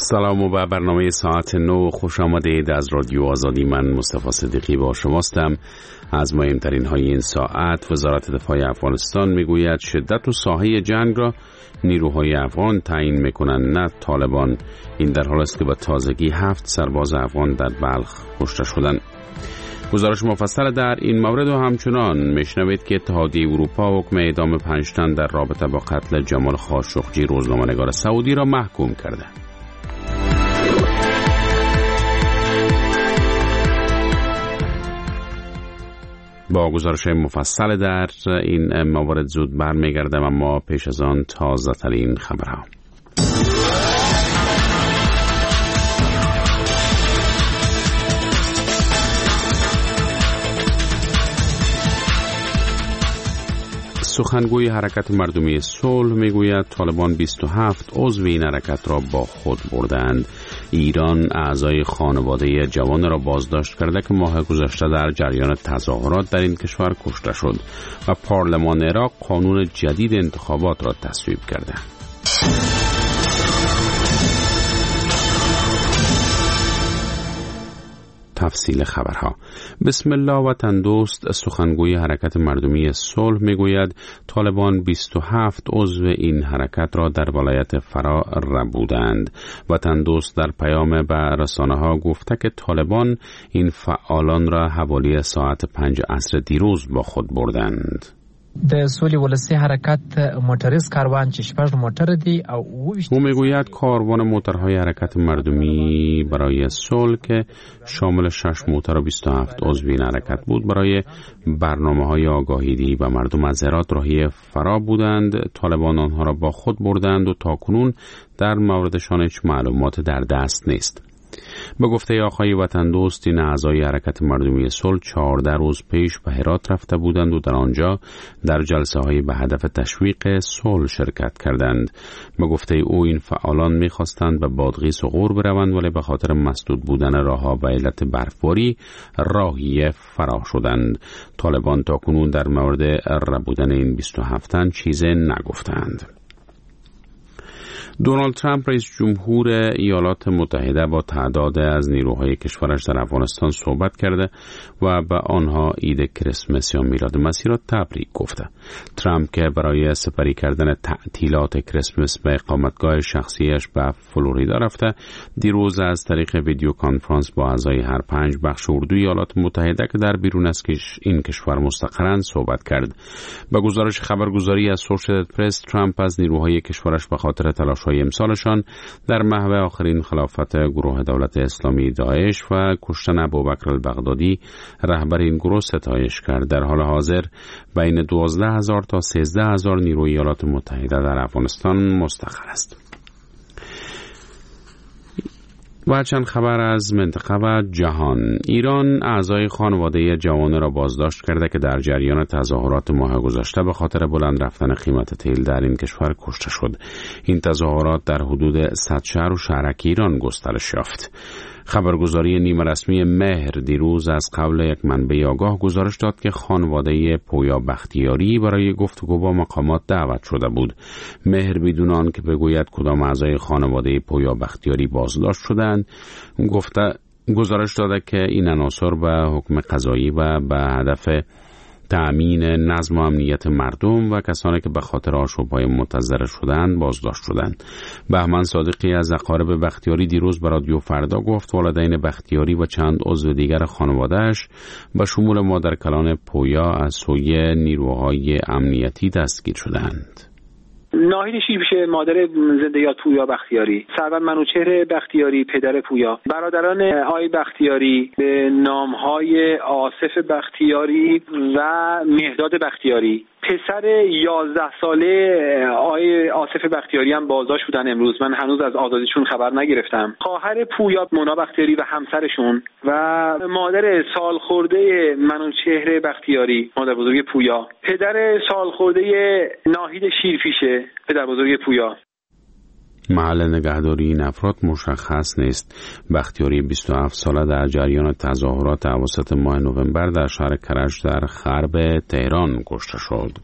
سلام و به برنامه ساعت 9 خوش آمدید. از رادیو آزادی من مصطفی صدیقی با شماستم. از مهمترین های این ساعت: وزارت دفاع افغانستان میگوید شدت و ساحه جنگ را نیروهای افغان تعیین میکنند نه طالبان. این در حالی است که به تازگی 7 سرباز افغان در بلخ کشته شدند. گزارش مفصل در این مورد و همچنان میشنوید که اتحادیه اروپا حکم اعدام 5 تن در رابطه با قتل جمال خاشقجی روزنامه‌نگار سعودی را محکوم کرده. با گزارش مفصل در این موارد زود برمیگردم، اما پیش از آن تازه ترین خبرها. سخنگوی حرکت مردمی صلح میگوید طالبان 27 عضو این حرکت را با خود بردند. ایران اعضای خانواده جوان را بازداشت کرده که ماه گذشته در جریان تظاهرات در این کشور کشته شد و پارلمان عراق قانون جدید انتخابات را تصویب کرده. تفصیل خبرها. بسم الله وطن دوست. سخنگوی حرکت مردمی صلح میگوید طالبان 27 عضو این حرکت را در ولایت فرا ربودند. وطن دوست در پیام به رسانه‌ها گفته که طالبان این فعالان را حوالی ساعت 5 عصر دیروز با خود بردند. د سولې ولسی حرکت موتریز کاروان چې شپږ موتر دی او او میگوید کاروان موترهای حرکت مردمی برای صلح که شامل 6 موتر و 27 عضو این حرکت بود برای برنامه‌های آگاهی‌دهی به مردم از هرات راهی فرا بودند. طالبان آنها را با خود بردند و تاکنون در موردشان هیچ معلومات در دست نیست. به گفته آقای وطن دوست این اعضای حرکت مردمی صلح 14 روز پیش به هرات رفته بودند و در آنجا در جلسه های به هدف تشویق صلح شرکت کردند. به گفته او این فعالان می‌خواستند به بادغیس و غور بروند ولی به خاطر مسدود بودن راه‌ها و علت برفباری راهی فرا شدند. طالبان تاکنون در مورد ربودن این 27 تن چیزی نگفتند. دونالد ترامپ رئیس جمهور ایالات متحده با تعداد از نیروهای کشورش در افغانستان صحبت کرده و به آنها عید کریسمس یا میلاد مسیح را تبریک گفته. ترامپ که برای سپری کردن تعطیلات کریسمس به اقامتگاه شخصیش به فلوریدا رفته، دیروز از طریق ویدیو کانفرانس با اعضای هر 5 بخش اردوی ایالات متحده که در بیرون از این کشور مستقرند صحبت کرد. به گزارش خبرگزاری از اسوسییتد پرس، ترامپ از نیروهای کشورش به خاطر تلاش امسالشان در محو آخرین خلافت گروه دولت اسلامی داعش و کشتن ابوبکر البغدادی رهبر این گروه ستایش کرد. در حال حاضر بین 12,000 تا 13,000 نیروی ایالات متحده در افغانستان مستقر است. و چند خبر از منطقه و جهان. ایران اعضای خانواده جوان را بازداشت کرده که در جریان تظاهرات ماه گذشته به خاطر بلند رفتن قیمت تیل در این کشور کشته شد. این تظاهرات در حدود 100 شهر و شهرک ایران گسترش یافت. خبرگزاری نیمه رسمی مهر دیروز از قول یک منبع آگاه گزارش داد که خانواده پویا بختیاری برای گفتگو با مقامات دعوت شده بود. مهر بدون آن که بگوید کدام اعضای خانواده پویا بختیاری بازداشت شدند، گزارش داده که این عناصر به حکم قضایی و به هدف تأمین نظم و امنیت مردم و کسانی که به خاطر آشوب‌های متضرر شدند بازداشت شدند. بهمن صادقی از اقارب بختیاری دیروز به رادیو فردا گفت والدین بختیاری و چند عضو دیگر خانواده‌اش به شمول مادرکلان پویا از سوی نیروهای امنیتی دستگیر شدند. ناهید شیرپیشه مادر زنده یاد پویا بختیاری، سرور منوچهر بختیاری پدر پویا، برادران آقای بختیاری به نامهای آصف بختیاری و مهداد بختیاری، پسر 11 ساله آقای آصف بختیاری هم بازداشت بودن امروز. من هنوز از آزادیشون خبر نگرفتم. خواهر پویا مونا بختیاری و همسرشون و مادر سالخورده منوچهر بختیاری مادر بزرگ پویا، پدر سالخورده ناهید شیرپیشه پدر بزرگ پویا. محل نگهداری این افراد مشخص نیست. بختیاری 27 ساله در جریان تظاهرات اواسط ماه نوامبر در شهر کرج در غرب تهران کشته شد.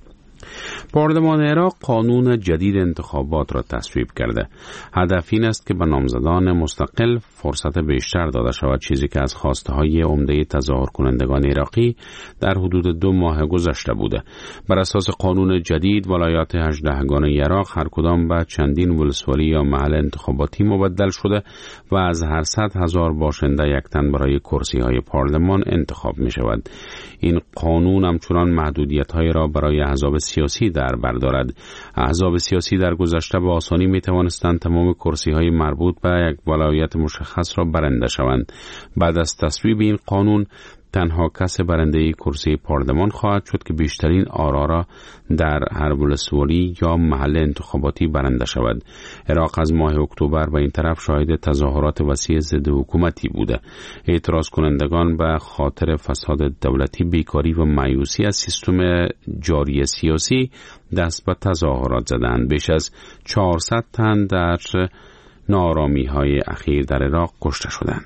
پارلمان عراق قانون جدید انتخابات را تصویب کرده. هدف این است که به نامزدان مستقل فرصت بیشتر داده شود، چیزی که از خواسته های عمده تظاهر کنندگان عراقی در حدود 2 ماه گذشته بوده. بر اساس قانون جدید ولایات 18 گانه عراق هر کدام به چندین ولسوالی یا محل انتخاباتی مبدل شده و از هر 100,000 باشنده یک تن برای کرسی های پارلمان انتخاب می شود. این قانون همچنان محدودیت های را برای احزاب سیاسی در بر دارد. احزاب سیاسی در گذشته به آسانی می توانستند تمام کرسی های مربوط به یک ولایت مشخص را برنده شوند. بعد از تصویب این قانون تنها کس برنده کرسی پارلمان خواهد شد که بیشترین آرا را در هر ولسوالی یا محل انتخاباتی برنده شود. عراق از ماه اکتبر به این طرف شاهد تظاهرات وسیع ضد حکومتی بوده. اعتراض کنندگان به خاطر فساد دولتی، بیکاری و مایوسی از سیستم جاری سیاسی دست به تظاهرات زدند. بیش از 400 تن در ناآرامی‌های اخیر در عراق کشته شدند.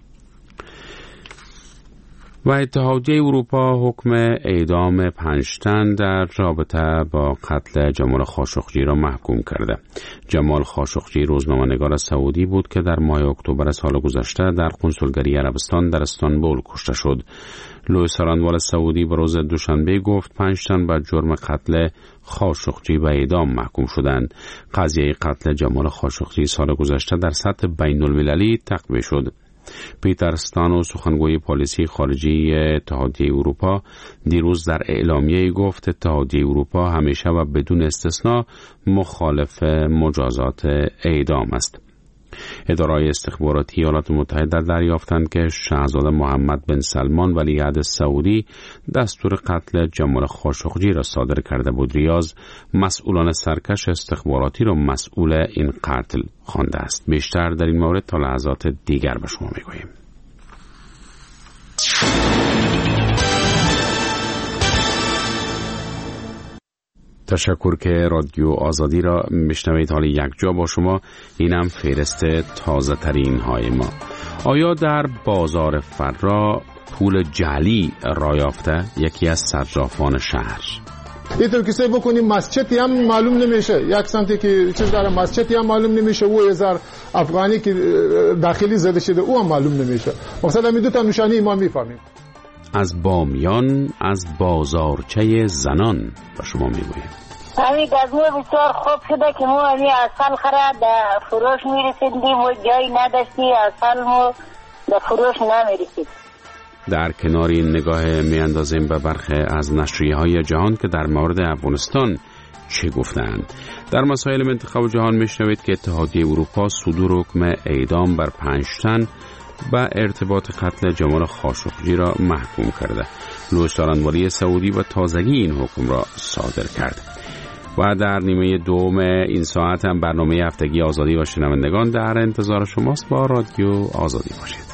و اتحادیه اروپا حکم اعدام 5 تن در رابطه با قتل جمال خاشقجی را محکوم کرده. جمال خاشقجی روزنامه‌نگار سعودی بود که در ماه اکتبر سال گذشته در کنسولگری عربستان در استانبول کشته شد. لوئیس سارانوال سعودی به روز دوشنبه گفت 5 تن به جرم قتل خاشقجی به اعدام محکوم شدند. قضیه قتل جمال خاشقجی سال گذشته در سطح بین‌المللی تقویه شد. پیتر استانو، سخنگوی پالیسی خارجی اتحادیه اروپا، دیروز در اعلامیه گفت اتحادیه اروپا همیشه و بدون استثناء مخالف مجازات اعدام است. اداره‌های استخباراتی ایالات متحده دریافتند که شاهزاده محمد بن سلمان ولیعهد سعودی دستور قتل جمال خاشقجی را صادر کرده بود. ریاض مسئولان سرکش استخباراتی را مسئول این قتل خوانده است. بیشتر در این مورد تا لحظات دیگر به شما میگوییم. تشکر که رادیو آزادی را میشنوید. حالا یک جا با شما، اینم فهرست تازه ترین های ما. آیا در بازار فرا پول جعلی را یافته یکی از صرافان شهر؟ اینطور که سعی بکنیم مسجدی هم معلوم نمیشه، یک سمتی که چیز داره مسجدی هم معلوم نمیشه، او 1000 افغانی که داخلی زده شده او هم معلوم نمیشه. مثلا می دو تا نشانی ما میفهمیم. از بامیان، از بازارچه زنان با شما میگویم. همین گزمه بسیار خوب شده که ما همین اصل خرد در فروش میرسیدیم و جایی نداشتی اصل ما در فروش نمیرسید. در کنار این نگاه میاندازیم به برخی از نشریه‌های جهان که در مورد افغانستان چه گفتند. در مسائل منطقه و جهان میشنوید که اتحادیه اروپا صدور حکم اعدام بر 5 تن با ارتباط قتل جمال خاشقجی را محکوم کرده. لوئیس سارانوالی سعودی و تازگی این حکم را صادر کرد. و در نیمه دوم این ساعت هم برنامه هفتگی آزادی و شنوندگان در انتظار شماست. با رادیو آزادی باشید.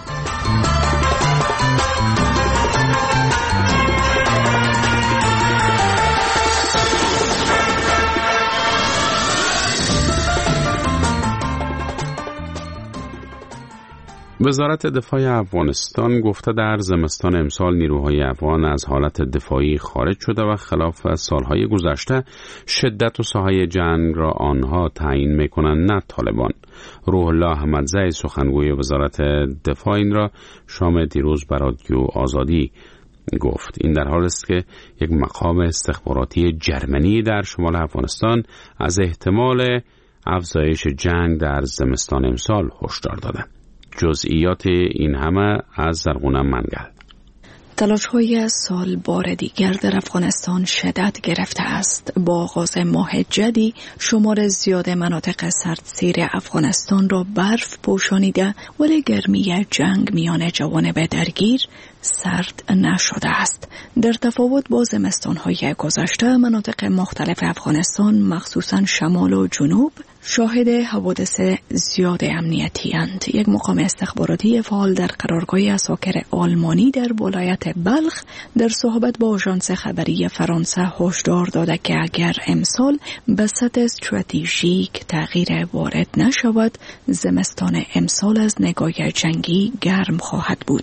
وزارت دفاع افغانستان گفته در زمستان امسال نیروهای افغان از حالت دفاعی خارج شده و خلاف سالهای گذشته شدت و ساحه جنگ را آنها تعیین میکنند نه طالبان. روح الله احمدزی سخنگوی وزارت دفاع این را شام دیروز بر رادیو آزادی گفت. این در حالی است که یک مقام استخباراتی جرمنی در شمال افغانستان از احتمال افزایش جنگ در زمستان امسال هشدار داده. جزئیات این همه از زرغونه منگل. تلاش‌های سال بار دیگر در افغانستان شدت گرفته است. با آغاز ماه جدی شمار زیاد مناطق سردسیر افغانستان را برف پوشانیده، ولی گرمی جنگ میان جوانب درگیر سرد نشده است. در تفاوت با زمستان‌های گذشته مناطق مختلف افغانستان مخصوصاً شمال و جنوب شاهد حوادث زیاد امنیتی اند. یک مقام استخباراتی فعال در قرارگاه اساکر آلمانی در ولایت بلخ در صحبت با آژانس خبری فرانسه هشدار داده که اگر امسال به سطح استراتژیک تغییر وارد نشود، زمستان امسال از نگاه جنگی گرم خواهد بود.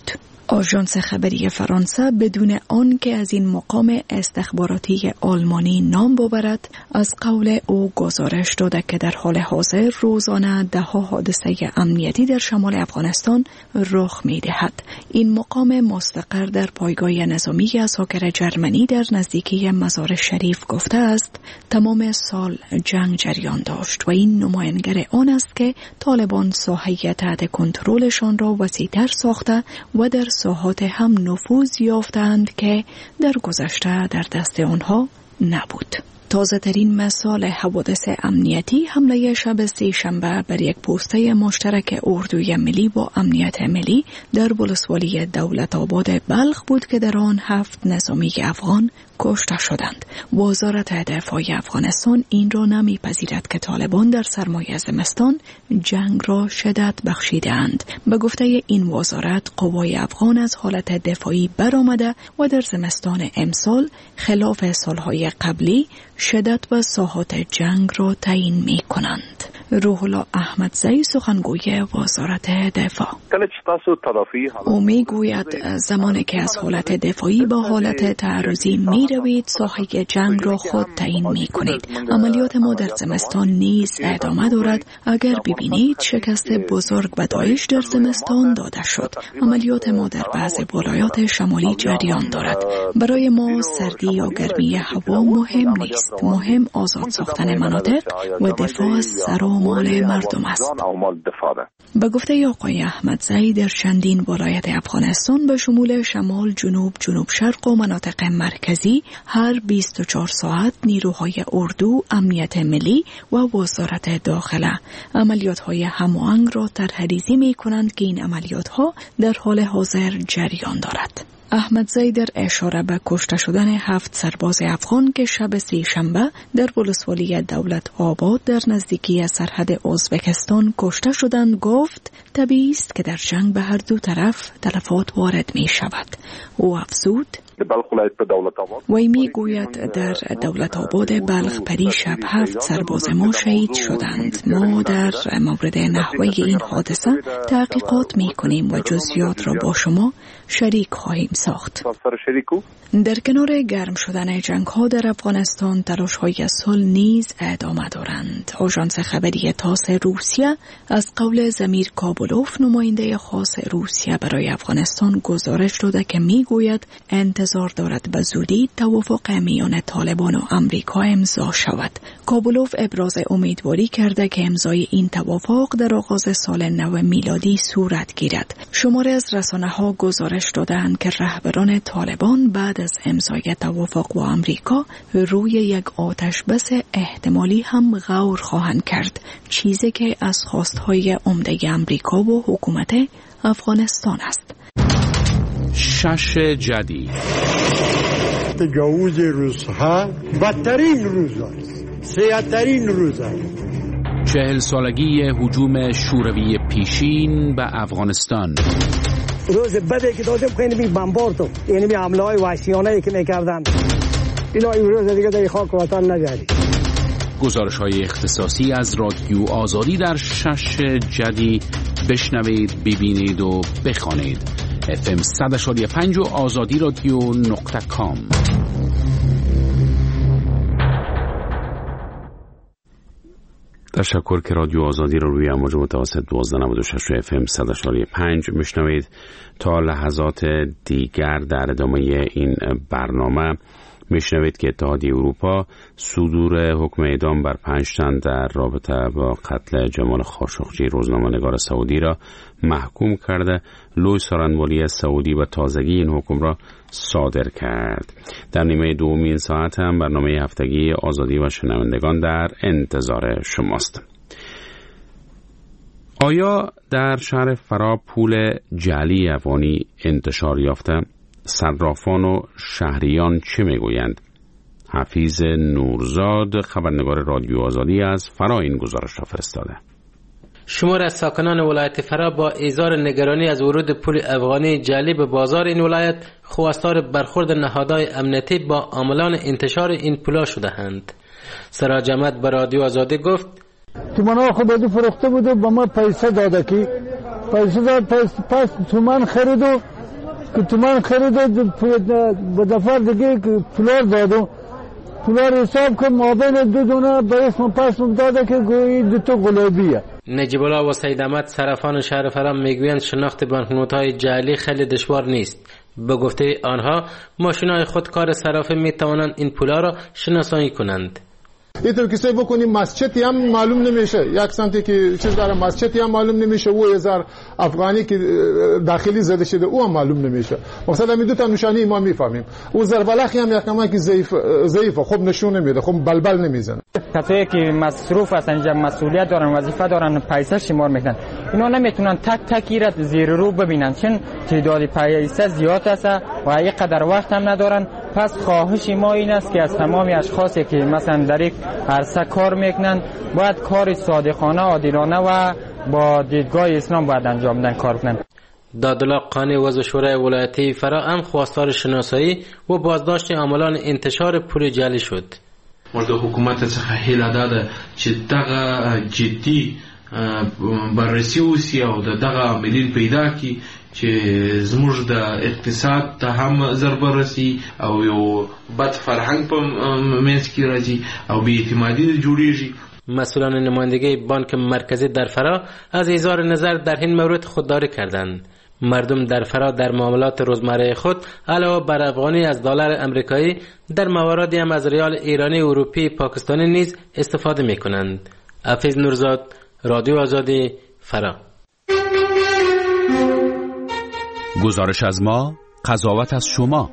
آژانس خبری فرانسه بدون آنکه از این مقام استخباراتی آلمانی نام ببرد از قول او گزارش داده که در حال حاضر روزانه ده‌ها حادثه امنیتی در شمال افغانستان رخ می‌دهد. این مقام مستقر در پایگاه نظامی اساکر جرمنی در نزدیکی مزار شریف گفته است تمام سال جنگ جریان داشت و این نمایانگر آن است که طالبان ساحه تحت کنترلشان را وسیع‌تر ساخته و در ساحات هم نفوذ یافتند که در گذشته در دست آنها نبود. تازه ترین مثال حوادث امنیتی حمله شب سه‌شنبه بر یک پوسته مشترک اردوی ملی با امنیت ملی در ولسوالی دولت آباد بلخ بود که در آن 7 نظامی افغان کشته شدند. وزارت دفاع افغانستان این را نمیپذیرد که طالبان در سرمای زمستان جنگ را شدت بخشیدند. به گفته این وزارت قوای افغان از حالت دفاعی برآمده و در زمستان امسال خلاف سالهای قبلی شدت و ساحات جنگ را تعیین می کنند. روح الله احمدزی سخنگوی وزارت دفاع او می گوید زمانی که از حالت دفاعی با حالت تعرضی می روید ساحه جنگ را خود تعیین می کنید. عملیات ما در زمستان نیز ادامه دارد. اگر ببینید شکست بزرگ به داعش در زمستان داده شد. عملیات ما در بعض ولایات شمالی جریان دارد. برای ما سردی یا گرمی هوا مهم نیست. مهم آزاد ساختن مناطق و دفاع از سر و مال مردم است. به گفته آقای احمدزی در چندین ولایت افغانستان به شمول شمال، جنوب، جنوب شرق و مناطق مرکزی هر 24 ساعت نیروهای اردو، امنیت ملی و وزارت داخله عملیات‌های هماهنگ را طرح‌ریزی می‌کنند که این عملیات‌ها در حال حاضر جریان دارد. احمدزی در اشاره به کشته شدن 7 سرباز افغان که شب سه‌شنبه در ولسوالی دولت آباد در نزدیکی سرحد ازبکستان کشته شدند گفت طبیعی است که در جنگ به هر دو طرف تلفات وارد می شود. او افزود وی می گوید در دولت آباد بلخ پریشب 7 سرباز ما شهید شدند. ما در مورد نحوه این حادثه تحقیقات می کنیم و جزئیات را با شما شریک خواهیم ساخت. در کنار گرم شدن جنگ ها در افغانستان تلاش های صلح نیز ادامه دارند. آژانس خبری تاس روسیه از قول زمیر کابولوف نماینده خاص روسیه برای افغانستان گزارش داده که می گوید انتظار دارد به زودی توافق میان طالبان و امریکا امضا شود. کابولوف ابراز امیدواری کرده که امضای این توافق در آغاز سال نو میلادی صورت گیرد. شماری از رسانه‌ها گزارش دادند که رهبران طالبان بعد از امضای توافق با امریکا روی یک آتش بس احتمالی هم غور خواهند کرد، چیزی که از خواستهای عمده امریکا و حکومت افغانستان است. شش جدی تجاوز روزها بدترین روزاست، سیاه‌ترین روزاست. 40 سالگی هجوم شوروی پیشین به افغانستان. روز بدی که داشتم خیلی بمبارد، یعنی حمله‌های وحشیانه‌ای که می‌کردن، اینا امروز دیگه در خاک وطن نجاری. گزارش‌های اختصاصی از رادیو آزادی در شش جدی بشنوید، ببینید و بخوانید. FM 100.5 و آزادی رادیو.com. تشکر که رادیو آزادی رو روی امواج متوسط 1296 و FM 100.5 میشنوید. تا لحظات دیگر در ادامه این برنامه میشنوید که اتحادیه اروپا صدور حکم اعدام بر 5 تن در رابطه با قتل جمال خاشقچی روزنامه‌نگار سعودی را محکوم کرده. لوی سارنوالی سعودی و تازگی این حکم را صادر کرد. در نیمه دوم این ساعت هم برنامه هفتگی آزادی و شنوندگان در انتظار شماست. آیا در شهر فرا پول جعلی افغانی انتشار یافته؟ صرافان و شهریان چه میگویند؟ حفیظ نورزاد خبرنگار رادیو آزادی از فرا این گزارش را فرستاده. شمار از ساکنان ولایت فرا با اظهار نگرانی از ورود پول افغانی جعلی به بازار این ولایت خواستار برخورد نهادهای امنیتی با عاملان انتشار این پولا شده‌اند. سراج احمد به رادیو آزادی گفت تومن خود فروخته بود و به ما پیسه داده که پیسه داد، پس تومن خرید و که تومان خرید به دفعه دیگه که فلور دادم، فلور حساب که مابین دو دونه به اسم پسم داده که گویی دوتا گلابیه. نجیب الله و سید احمد صرافان شهر فرام میگویند شناخت بانکنوت‌های جعلی خیلی دشوار نیست. به گفته آنها ماشین‌های خودکار صرافه میتوانند این پولا را شناسایی کنند. اینطور کسی بکنیم مسجدی هم معلوم نمیشه، یک سمتی که چیز داره مسجدی هم معلوم نمیشه، او 1000 افغانی که داخلی زده شده او هم معلوم نمیشه. مثلا می دو تا نشانی ما میفهمیم، او زربلخی هم یک نمایی که ضعیفه، خب نشون نمیده، خب بلبل نمیزنه. کسایی که مصروف هستن، مسئولیت دارن، وظیفه دارن، پیسه شمار میکنن، اینا نمیتونن تک تک را زیر رو ببینن، چون تعداد پیسه زیاد است و اینقدر وقت هم ندارن. پس خواهش ما این است که از تمام اشخاصی که مثلا در یک عرصه کار میکنن باید کار صادقانه، عادلانه و با دیدگاه اسلام باید انجام بدن، کار کنن. دادالله قانی عضو شورای ولایتی فرا هم خواستار شناسایی و بازداشت عاملان انتشار پول جعلی شد. موږ د حکومت څخه هیله ده چې دغه جدي بررسي وشي او دغه عاملین پیدا کړي چې زموږ د اقتصاد ته هم ضربه رسي او یو بد فرهنګ په منځ کې راځي او بې اعتمادي جوړیږي. مسئولان نمایندگی بانک مرکزی در فرا از اظهار نظر در این مورد خودداری کردند. مردم در فرا در معاملات روزمره خود علاوه بر افغانی از دلار امریکایی در مواردی هم از ریال ایرانی، اروپی، پاکستانی نیز استفاده می کنند. حفیظ نورزاد، رادیو آزادی، فرا. گزارش از ما، قضاوت از شما.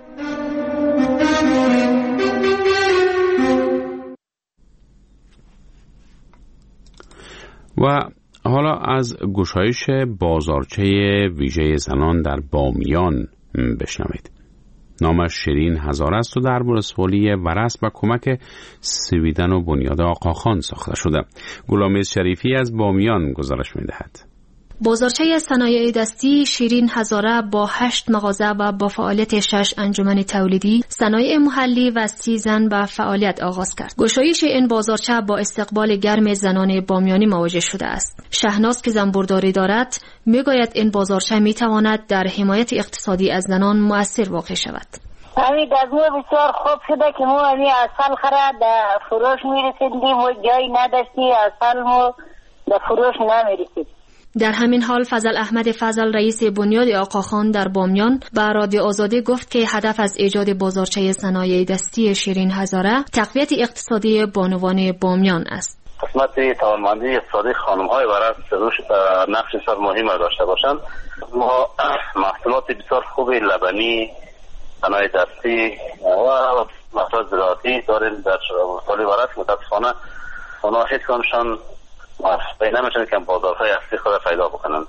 و حالا از گشایش بازارچه ویژه زنان در بامیان بشنوید. نامش شیرین هزاره است و در ولسوالی ورس و کمک سویدن و بنیاد آقاخان ساخته شده. غلامیز شریفی از بامیان گزارش می‌دهد. بازارچه صنایع دستی شیرین هزاره با 8 مغازه و با فعالیت 6 انجمن تولیدی، صنایع محلی و 30 زن به فعالیت آغاز کرد. گشایش این بازارچه با استقبال گرم زنان بامیانی مواجه شده است. شهناز که زنبورداری دارد میگوید این بازارچه میتواند در حمایت اقتصادی از زنان مؤثر واقع شود. همین دزمو بسیار خوب شده که ما همین اصل خرد فروش میرسیدیم و جایی نداشتی، اصل ما به فروش نمیرسید. در همین حال فضل احمد فضل رئیس بنیاد آقاخان در بامیان به رادیو آزادی گفت که هدف از ایجاد بازارچه صنایع دستی شیرین هزاره تقویت اقتصادی بانوان بامیان است. قسمت توانمندی اقتصادی خانم‌های ورس نقش بسیار مهم داشته باشند. ما محصولات بسیار خوب لبنی، صنایع دستی و محصولات زراعتی داریم در ولسوالی ورس. متاسفانه اونا هیچ کدامشان موفق نمیشن که بازارهای اصلی خود پیدا بکنن.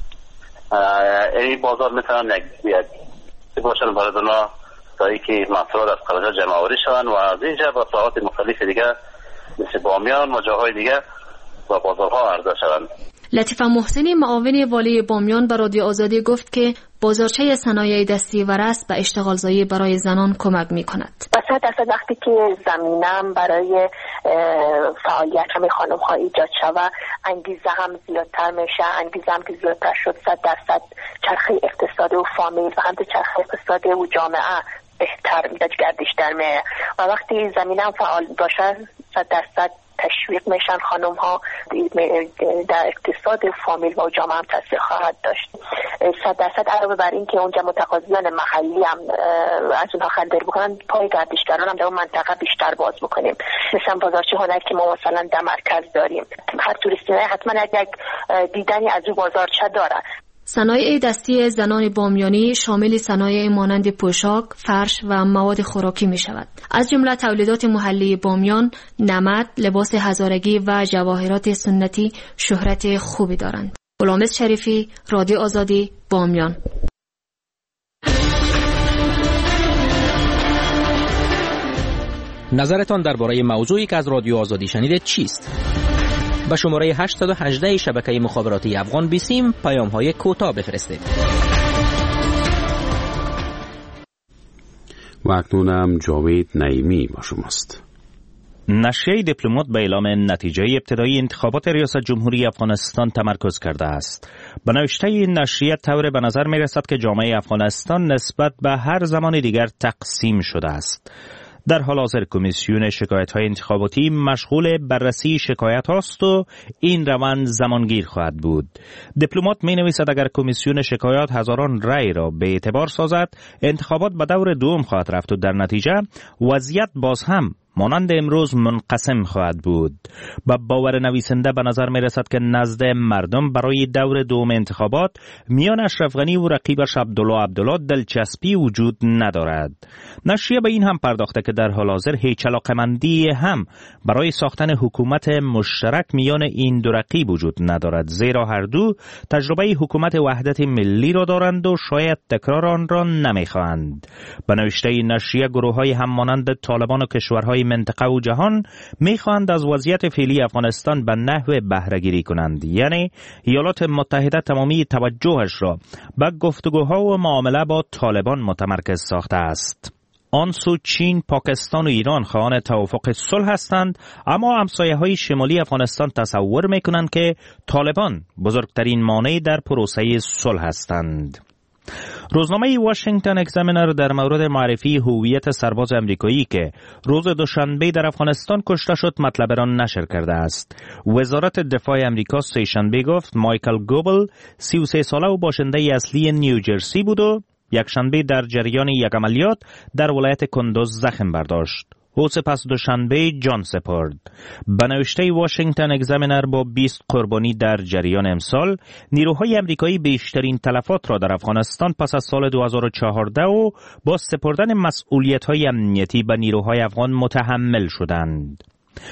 این بازار میتونن یک باشن برای اونا تا اینکه محصولات از خارج جمع آوری شوند و از اینجا با ساعات مختلف دیگه مثل بامیان و جاهای دیگه با بازارها عرضه شوند. لطیفه محسنی معاون والی بامیان به رادیو آزادی گفت که بازارچه صنایع دستی ورس به اشتغالزایی برای زنان کمک می‌کند. مثلا وقتی که زمینم برای فعالیت همه خانم‌ها ایجاد شود، انگیزه هم زیادتر میشه. انگیزه هم که زیادتر شد 100% چرخه اقتصادی و فامیل و هم چرخه اقتصادی و جامعه بهتر میاد، گردش در میاد و وقتی زمینم فعال باشه 100% تشویق میشن خانم ها، در اقتصاد فامیل و جامعه هم تاثیر خواهد داشت. 100% علاوه بر این که اونجا متقاضیان محلی هم از اونها خریداری بکنن، پای گردشگران هم در اون منطقه بیشتر باز بکنیم. مثلا بازارچه هنر که ما مثلا در مرکز داریم، هر توریستی حتما یک دیدنی از اون بازارچه داره. صنایع دستی زنان بامیانی شامل صنایع مانند پوشاک، فرش و مواد خوراکی می شود. از جمله تولیدات محلی بامیان، نمد، لباس هزارگی و جواهرات سنتی شهرت خوبی دارند. غلامیز شریفی، رادیو آزادی، بامیان. نظرتان درباره موضوعی که از رادیو آزادی شنیدید چیست؟ به شماره 818 شبکه مخابراتی افغان بیسیم پیام‌های کوتاه بفرستید. و اکنونم جاوید نعیمی با شماست. نشریه دیپلمات به اعلام نتیجه ابتدایی انتخابات ریاست جمهوری افغانستان تمرکز کرده است. به نوشته این نشریه طور به نظر می رسد که جامعه افغانستان نسبت به هر زمان دیگر تقسیم شده است. در حال حاضر کمیسیون شکایت‌های انتخاباتی مشغول بررسی شکایت هاست و این روند زمانگیر خواهد بود. دیپلمات می‌نویسد اگر کمیسیون شکایات هزاران رأی را به اعتبار سازد، انتخابات به دور دوم خواهد رفت و در نتیجه وضعیت باز هم مانند امروز منقسم خواهد بود. با باور نویسنده به نظر می رسد که نزد مردم برای دور دوم انتخابات میان اشرف غنی و رقیبش عبدالله دلچسبی وجود ندارد. نشریه به این هم پرداخته که در حال حاضر هیچ علاقمندی هم برای ساختن حکومت مشترک میان این دو رقیب وجود ندارد، زیرا هر دو تجربه حکومت وحدت ملی را دارند و شاید تکرار آن را نمیخواهند. به نوشته نشریه گروه‌های هم مانند طالبان و کشورهای منطقه و جهان میخواهند از وضعیت فعلی افغانستان به نحو بهره گیری کنند، یعنی ایالات متحده تمامی توجهش را به گفتگوها و معامله با طالبان متمرکز ساخته است. آن سو چین، پاکستان و ایران خواهان توافق صلح هستند، اما همسایه‌های شمالی افغانستان تصور میکنند که طالبان بزرگترین مانع در پروسه صلح هستند. روزنامه واشنگتن اگزامینر در مورد معرفی هویت سرباز امریکایی که روز دوشنبه در افغانستان کشته شد مطلب را نشر کرده است. وزارت دفاع امریکا سه‌شنبه گفت مایکل گوبل 33 ساله و باشنده اصلی نیوجرسی بود و یکشنبه در جریان یک عملیات در ولایت کندوز زخم برداشت. او سپس دوشنبه جان سپرد. به نوشته واشنگتن اگزامینر با 20 قربانی در جریان امسال، نیروهای امریکایی بیشترین تلفات را در افغانستان پس از سال 2014 و با سپردن مسئولیت‌های امنیتی به نیروهای افغان متحمل شدند.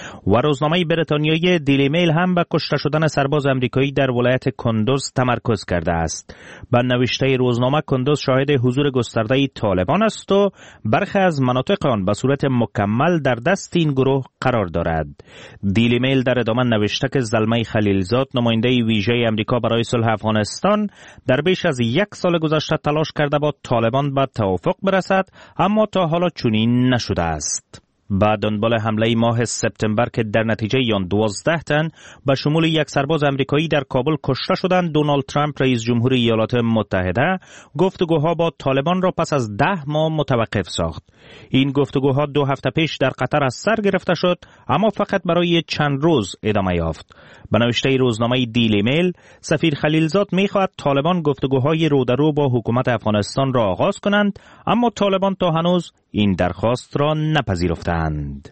و روزنامه بریتانیایی دیلی میل هم به کشته شدن سرباز امریکایی در ولایت کندوز تمرکز کرده است. به نوشته روزنامه کندوز شاهد حضور گسترده طالبان است و برخی از مناطق آن به صورت مکمل در دست این گروه قرار دارد. دیلی میل در ادامه نوشته که زلمه خلیلزاد نماینده ویژه امریکا برای صلح افغانستان در بیش از 1 سال گذشته تلاش کرده با طالبان به توافق برسد، اما تا حالا چنین نشده است. بعد دنبال حمله ماه سپتامبر که در نتیجه آن 12 تن به شمول یک سرباز امریکایی در کابل کشته شدند، دونالد ترامپ رئیس جمهور ایالات متحده گفتگوها با طالبان را پس از 10 ماه متوقف ساخت. این گفتگوها 2 هفته پیش در قطر از سر گرفته شد، اما فقط برای چند روز ادامه یافت. به نوشته روزنامه دیلی میل، سفیر خلیلزاد می‌خواهد طالبان گفتگوهای رو در رو با حکومت افغانستان را آغاز کنند، اما طالبان تا هنوز این درخواست را نپذیرفتند.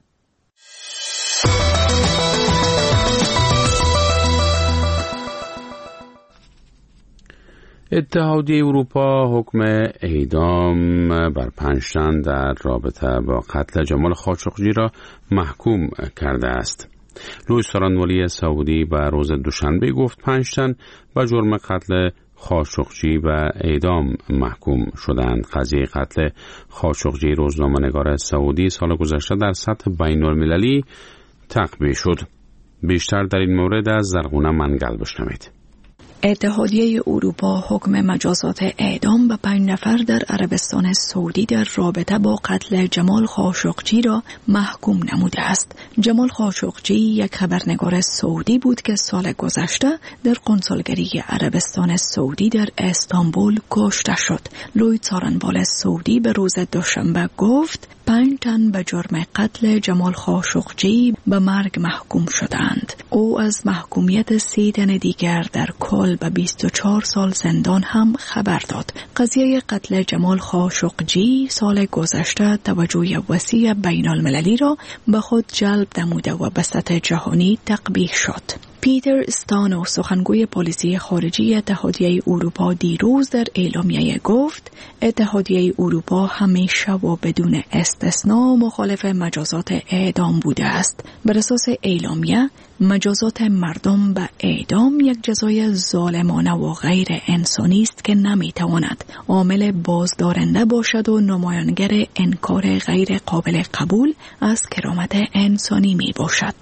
اتحادیه اروپا حکم اعدام بر 5 تن در رابطه با قتل جمال خاشقجی را محکوم کرده است. لوئیس سارانوالی سعودی به روز دوشنبه گفت 5 تن به جرم قتل خاشقجی و اعدام محکوم شدند. قضیه قتل خاشقجی روزنامه‌نگار سعودی سال گذشته در سطح بین‌المللی تقویه شد. بیشتر در این مورد از زرغونه منگل بشنوید. اتحادیه اروپا حکم مجازات اعدام به 5 نفر در عربستان سعودی در رابطه با قتل جمال خاشقجی را محکوم نموده است. جمال خاشقجی یک خبرنگار سعودی بود که سال گذشته در قنصلگری عربستان سعودی در استانبول کشته شد. لوئیس سارانوالی سعودی به روز دوشنبه گفت 5 تن به جرم قتل جمال خاشقجی به مرگ محکوم شدند. او از محکومیت 3 تن دیگر در کل به 24 سال زندان هم خبر داد. قضیه قتل جمال خاشقجی سال گذشته توجه وسیع بین المللی را به خود جلب نموده و به سطح جهانی تقبیح شد. پیتر استانو سخنگوی پلیسی خارجی اتحادیه اروپا دیروز در اعلامیه گفت اتحادیه اروپا همیشه و بدون استثنا مخالف مجازات اعدام بوده است. بر اساس اعلامیه مجازات مردم به اعدام یک جزای ظالمانه و غیر انسانی است که نمیتواند عامل بازدارنده باشد و نمایانگر انکار غیر قابل قبول از کرامت انسانی می باشد.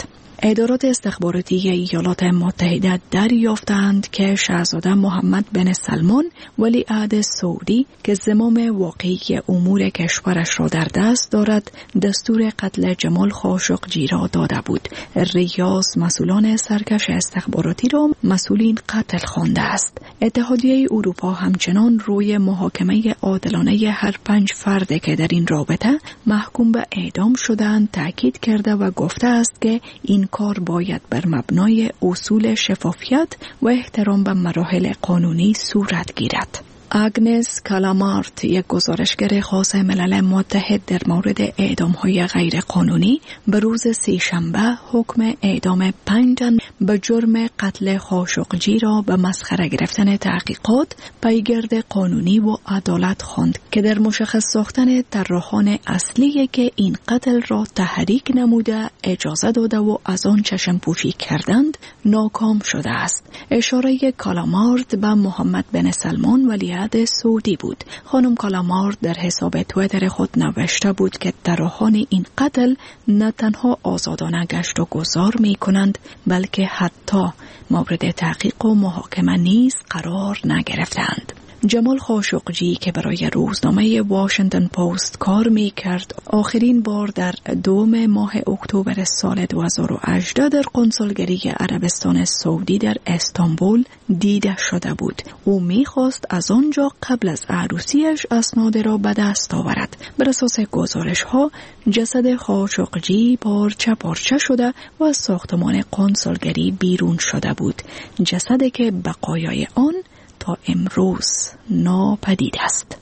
ادارات استخباراتی ایالات متحده دریافتند که شاهزاده محمد بن سلمان ولیعهد سعودی که زمام واقعی امور کشورش را در دست دارد دستور قتل جمال خاشقجی را داده بود. ریاض مسئولان سرکش استخباراتی را مسئولین قتل خوانده است. اتحادیه اروپا همچنان روی محاکمه عادلانه هر 5 فرد که در این رابطه محکوم به اعدام شدند تاکید کرده و گفته است که این کار باید بر مبنای اصول شفافیت و احترام به مراحل قانونی صورت گیرد. آگنس کالامارت، یک گزارشگر خاص ملل متحد در مورد اعدام‌های غیرقانونی، به روز سه‌شنبه حکم اعدام 5 تن به جرم قتل خاشقجی را به مسخره گرفتن تحقیقات، پیگرد قانونی و عدالت خواند که در مشخص ساختن طراحان اصلی که این قتل را تحریک نموده اجازه داده و از آن چشم پوشی کردند ناکام شده است. اشاره کالامارت به محمد بن سلمان ولیعهد سعودی بود. خانم کالامارت در حساب تویتر خود نوشته بود که طراحان این قتل نه تنها آزادانه گشت و گذار می کنند بلکه حتی مورد تحقیق و محاکمه نیز قرار نگرفتند. جمال خاشقجی که برای روزنامه واشنگتن پست کار می کرد آخرین بار در 2 ماه اکتبر سال 2018 در قنصلگری عربستان سعودی در استانبول دیده شده بود. او می خواست از آنجا قبل از عروسیش اسناد را به دست آورد. بر اساس گزارش ها جسد خاشقجی پارچه پارچه شده و از ساختمان قنصلگری بیرون شده بود. جسدی که بقایای آن تا امروز ناپدید است.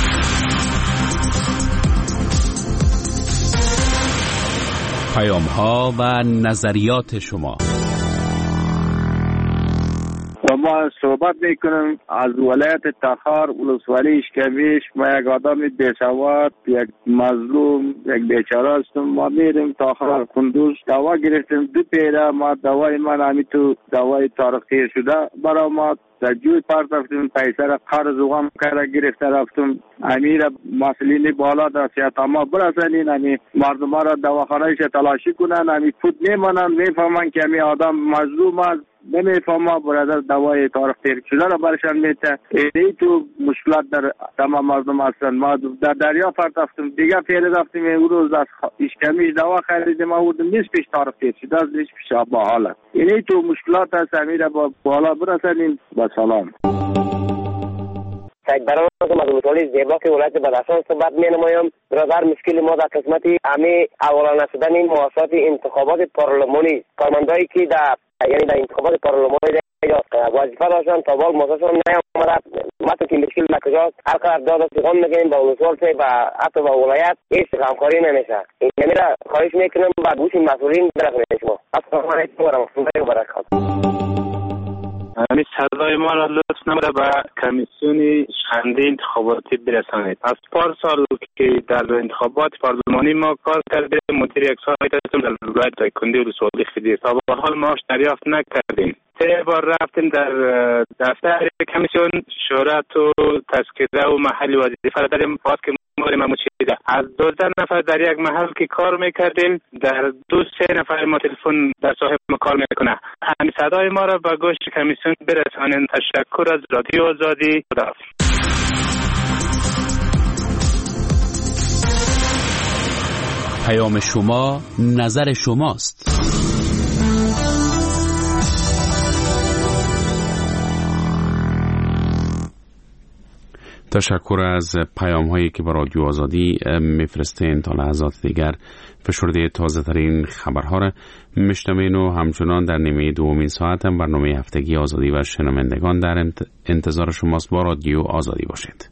پیام‌ها و نظریات شما. ما صحبت میکنم از ولایت تخار ولسوالی اشکبیش. ما یک آدم بیسواد، یک مظلوم، یک بیچاره هستم. ما میریم تخار کندوز دوا گرفتیم 2 پیره. ما دوای من همی تو دوای تارختیر شده برای ما در جوی پرد رفتیم، پیسه را قرض و غم کرده گرفته رفتیم. امیر مسئولین بالا در سیاست ما برسنین، امی مردم را دواخانهش تلاشی کنن. امی خود میمانن، میفهمن که امی آدم مظلوم است، نمیفهمه برادر دوای تاریخ تیر شده را برشان میته. ای تو مشکلات در تمام مردم هستن. ما در دریا فرد رفتیم، دیگه پیره رفتیم، این روز از اشکمیش دوا خریدیم، آوردیم نیست پیش تاریخ تیر شده است، نیست پیش با حالت. ای تو مشکلات هست، امیر با بالا برسنین. با سلام. سید برام از مطالعه زیبا که ولایت بدخشان صحبت می‌نمایم. برادر مشکل ما در قسمت امی اولا نشدن این محاسبات انتخابات پارلمانی، کارمندایی که در یعنی در انتخابات پارلمانی وظیفه داشتن تا بال موسسشون نیامده. ما تو که مشکل کجاست؟ هر قدر داد استقام میگیم با ولسوال سه و حتی با ولایت هیچ همکاری نمیشه. این نمیره خواهش میکنم با گوش مسئولین برسونید شما. السلام علیکم و رحمت الله و برکاته. همین صدای ما را لطف نموده به کمیسیون شنده انتخاباتی برسانید. از پارسال که در انتخابات پارلمانی ما کار کردیم، مدیر یک سایت هستم در ولایت کندی ولسوالی خدیر. تا به حال معاش دریافت نکردیم. 3 بار رفتیم در دفتر کمیسیون شهرت و تذکره و محل وظیفه را داریم، باز که ما چیده از 12 نفر در یک محل که کار میکردیم در 2-3 نفر ما تلفن در صاحب ما کار میکنه. همین صدای ما را به گوش کمیسیون برسانید. تشکر از رادیو آزادی. خداحافظ. پیام شما نظر شماست. تشکر از پیام هایی که با رادیو آزادی میفرستین. تا لحظات دیگر فشرده تازه ترین خبرها را میشنوین و همچنان در نیمه دومین ساعت هم برنامه هفتگی آزادی و شنوندگان در انتظار شماست. با رادیو آزادی باشید.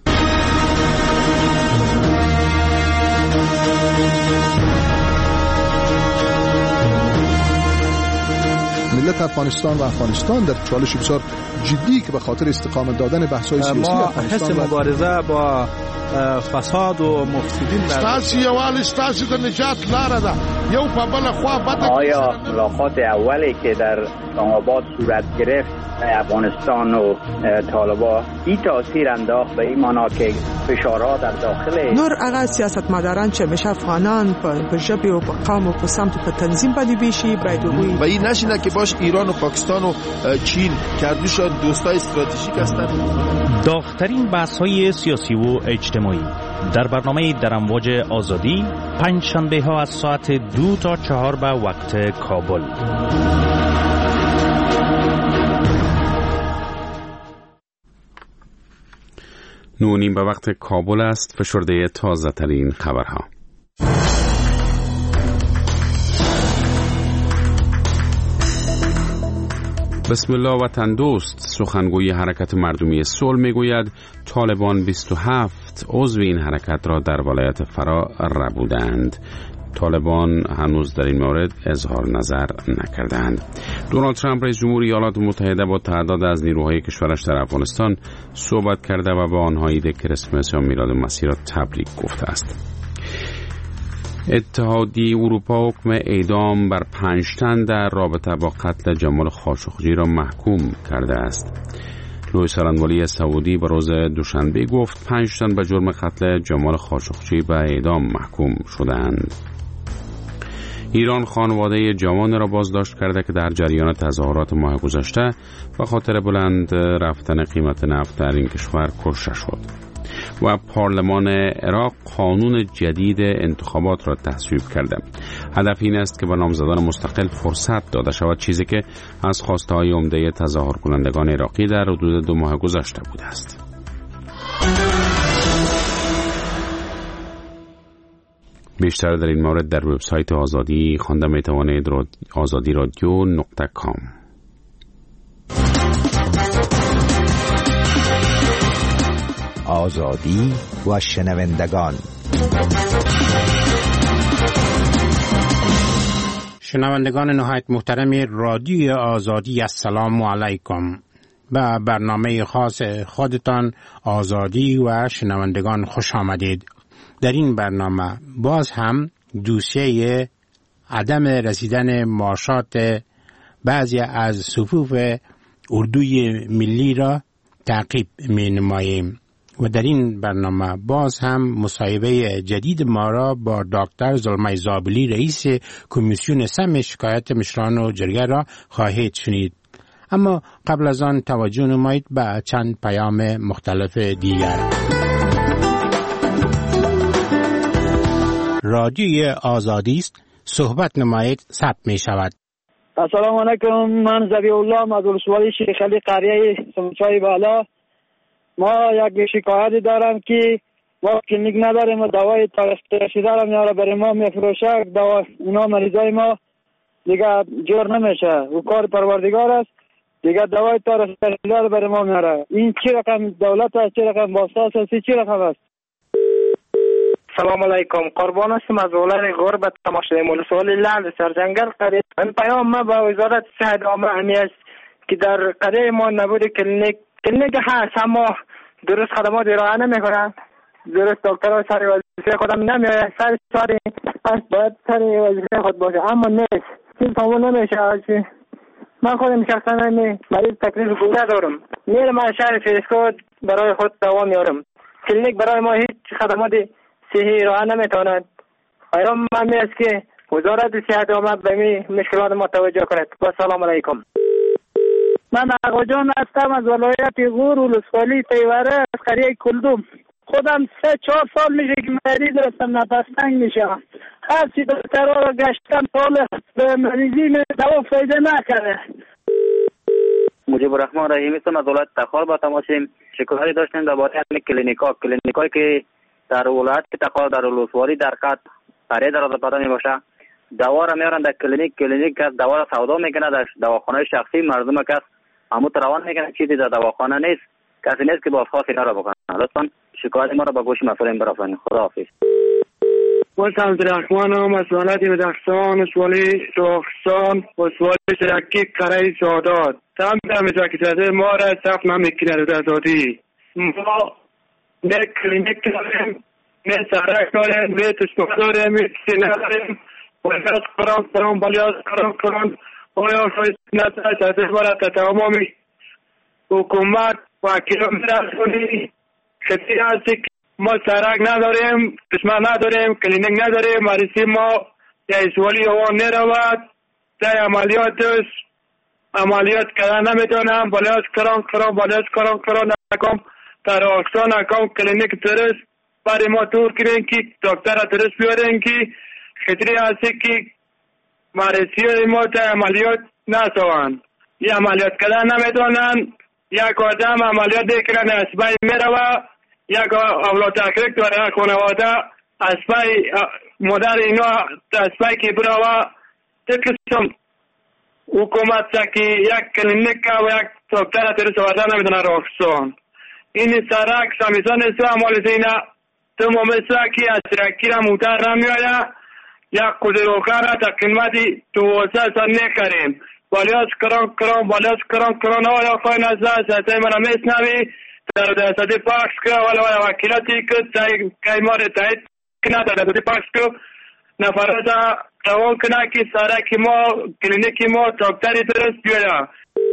ملت افغانستان و افغانستان در چالش بسیار جدی که به خاطر استقامت دادن بحث‌های سیاسی افغانستان ما حس مبارزه با فساد و مفسدین ستاسو یوال ستاسو د نجات لاره ده. یو په بل خوا بده. آیا ملاقات اولی که در اسلام آباد صورت گرفت افغانستان و طالبان این تاثیر انداخت به این معنا که فشارها در داخل نور اغا سیاستمداران چې میشه افغانان په ژبه او په قوم او په سمت په تنظیم باندې بیشي باید و این نشینه که باش ایران و پاکستان و چین کردوش دوستای استراتژیک هستند. داغ‌ترین بحث‌های سیاسی و اجتماعی در برنامه در امواج آزادی پنجشنبه ها از ساعت 2 تا 4 به وقت کابل. نونیم به وقت کابل است. فشرده تازه ترین خبرها. بسم الله وطن دوست. سخنگوی حرکت مردمی صلح میگوید طالبان 27 عضو این حرکت را در ولایت فرا ربودند. طالبان هنوز در این مورد اظهار نظر نکردند. دونالد ترامپ رئیس جمهور ایالات متحده با تعداد از نیروهای کشورش در افغانستان صحبت کرده و به آنها عید کریسمس یا میلاد مسیح را تبریک گفته است. اتحادیه اروپا حکم اعدام بر 5 تن در رابطه با قتل جمال خاشقجی را محکوم کرده است. لوی سرانوالی سعودی به روز دوشنبه گفت 5 تن به جرم قتل جمال خاشقجی به اعدام محکوم شدند. ایران خانواده جوان را بازداشت کرده که در جریان تظاهرات ماه گذشته به خاطر بلند رفتن قیمت نفت در این کشور کشته شد. و پارلمان عراق قانون جدید انتخابات را تصویب کرده. هدف این است که به نامزدان مستقل فرصت داده شود، چیزی که از خواسته های عمده تظاهر کنندگان عراقی در حدود 2 ماه گذشته بوده است. بیشتر در این مورد در وبسایت آزادی خوانده می توانید. azadi.radio.com. آزادی و شنوندگان. شنوندگان نهایت محترم رادیو آزادی، السلام علیکم. به برنامه خاص خودتان آزادی و شنوندگان خوش آمدید. در این برنامه باز هم دوسیه عدم رسیدن معاشات بعضی از صفوف اردوی ملی را تعقیب می نماییم و در این برنامه باز هم مصاحبه جدید ما را با دکتر زلمه زابلی رئیس کمیسیون سم شکایت مشران و جرگه را خواهید شنید. اما قبل از آن توجه نمایید به چند پیام مختلف دیگر. رادیوی آزادی است، صحبت نمایید، ثبت می شود. السلام علیکم، من ذبیح الله از ولسوالی شیخ علی قریه سمچای بالا. ما یک شکایتی دارم که ما کلینیک نداریم و دوای ترشیده را میاره برای ما میفروشه. دوا اونا مریضای ما دیگه جور نمیشه و کار پروردگار است. دیگه دوای ترشیده را برای ما میاره. این چی رقم دولت است، چی رقم باساس است، چی رقم است؟ سلام علیکم، قربان هستم از ولایت غرب تماشای ولسوالی لعل سرجنگل قریه. این پیام ما با وزارت صحت عامه همی است که در قریه ما نبود کلینیک هست اما درست خدمات ارائه نمیکنن. درست دکترها سر وظیفه خودم نمیاد، سر باید سر وظیفه خود باشه اما نیست. چیز تمام نمیشه. من خودم شخصا مریض تکلیف گونه دارم، میرم از شهر فیسکو برای خود دوا میارم. کلینیک برای ما هیچ خدمات صحی ارائه نمیتواند. ایران من است که وزارت صحت عامه به این مشکلات ما توجه کند. با سلام علیکم. من آقا جان هستم از ولایت غور ولسوالی تیوره از قریه کلدوم. خودم 3-4 سال میشه که مریض هستم، نفس تنگ میشم. هر چی دکترها را گشتم سال به مریضی دوا فایده نکرده. مجیب الرحمن رحیمی هستم از ولایت تخار. با تماشیم شکایتی داشتیم درباره کلینیکایی که در ولایت تخار در ولسوالی در قد قریه در آزادپاده میباشه. دوا را میارن در کلینیک که دوا را سودا میکنه در دواخانه شخصی مردم که همون روان میکنه، چیزی در دواخانه نیست، کسی نیست که بازخواست اینا را بکنه. لطفا شکایت ما را به گوش مسئولین برسانید. خداحافظ. وسلام الرحمن هم از ولایت بدخشان، ولسوالی شاخسان، ولسوالی شرکی قریه سعادات. تمام مذاکره ما را صف نمیکنه در آزادی. ما نه کلینیک داریم، نه سرک داریم، نه تشخیص داریم، نه چیزی نداریم. ولیاز قرآن بلیاز قرآن آیا شاید نتایج از برای تمامی حکومت و کیلومتر کنی خطی هستی که ما سرک نداریم، قسمت نداریم، کلینیک نداریم، مریضی ما یعیسوالی هوا نرود در عملیات کردن نمیتونم، بالیاز کران نکم در آکسان نکم کلینیک درست برای ما دور کرین که دکتر درست بیارین که خطری هستی که مریضی ما در عملیات نسوان. یه عملیات کردن نمیتونن، یک آدم عملیات دیگران اسبای میروه، یک اولاد تحقیق داره خانواده اسبای مادر اینا اسبای که براوه تکسم حکومت که یک کلینیک و یک دکتر ترس وردن نمیتونه راکسان. این سرک سمیزان است عمال زینه تمام است که از رکی را موتر نمیاید یک کدروکر را تا قیمتی 1200 نکریم. بالیاز کران آیا خواهی نزده سطح من میسنوی در دسته پاکس که ولی وکیلاتی که که ما را تایید کنه در دسته پاکس که نفرات روان کنه که سرک ما کلینیکی ما دکتری درست بیاید.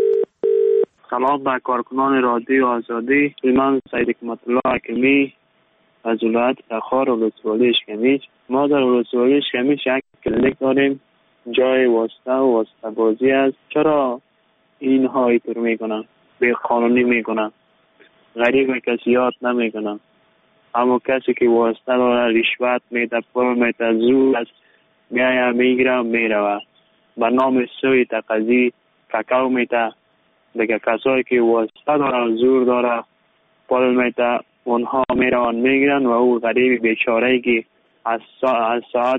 سلام به کارکنان رادیو آزادی. من سید حکمت الله حکیمی از ولایت تخار ولسوالی اشکمیش. ما در ولسوالی اشکمیش یک کلینیک داریم، جای واسطه و واسطه بازی است. چرا اینها اینطور میکنن؟ به قانونی میکنن، غریب کسی یاد نمیکنن. اما کسی که واسطه داره رشوت میده، پول میده، زور است، میایه میگیره میروه به نام سوی تقاضی ککاو میده. دیگه کسایی که واسطه داره زور داره پول میده اونها میروان میگیرن و او غریب بیچاره‌ای که از ساعت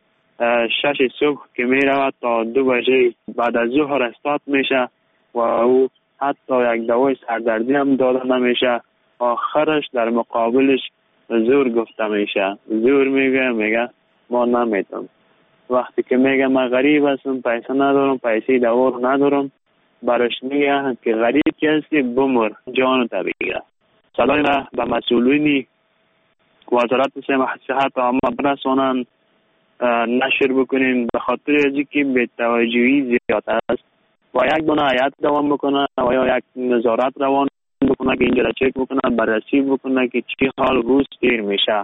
6 صبح که میرود تا 2 بجه بعد از ظهر استاد میشه و او حتی یک دوای سردردی هم داده نمیشه. آخرش در مقابلش زور گفته میشه، زور میگه ما نمیتونم. وقتی که میگه من غریب هستم، پیسه ندارم، پیسه دوار ندارم، برش میگه که غریب که هستی بمر، جانو بگیره. صدای را به مسئولینی وزارت صحت عامه برسانند، نشر بکنین، به خاطر ازی که به توجهی زیاد است و یک دونه هیئت دوام بکنه و یا یک نظارت روان بکنه که اینجا را چک بکنه، بررسی بکنه که چی حال روز دیر میشه.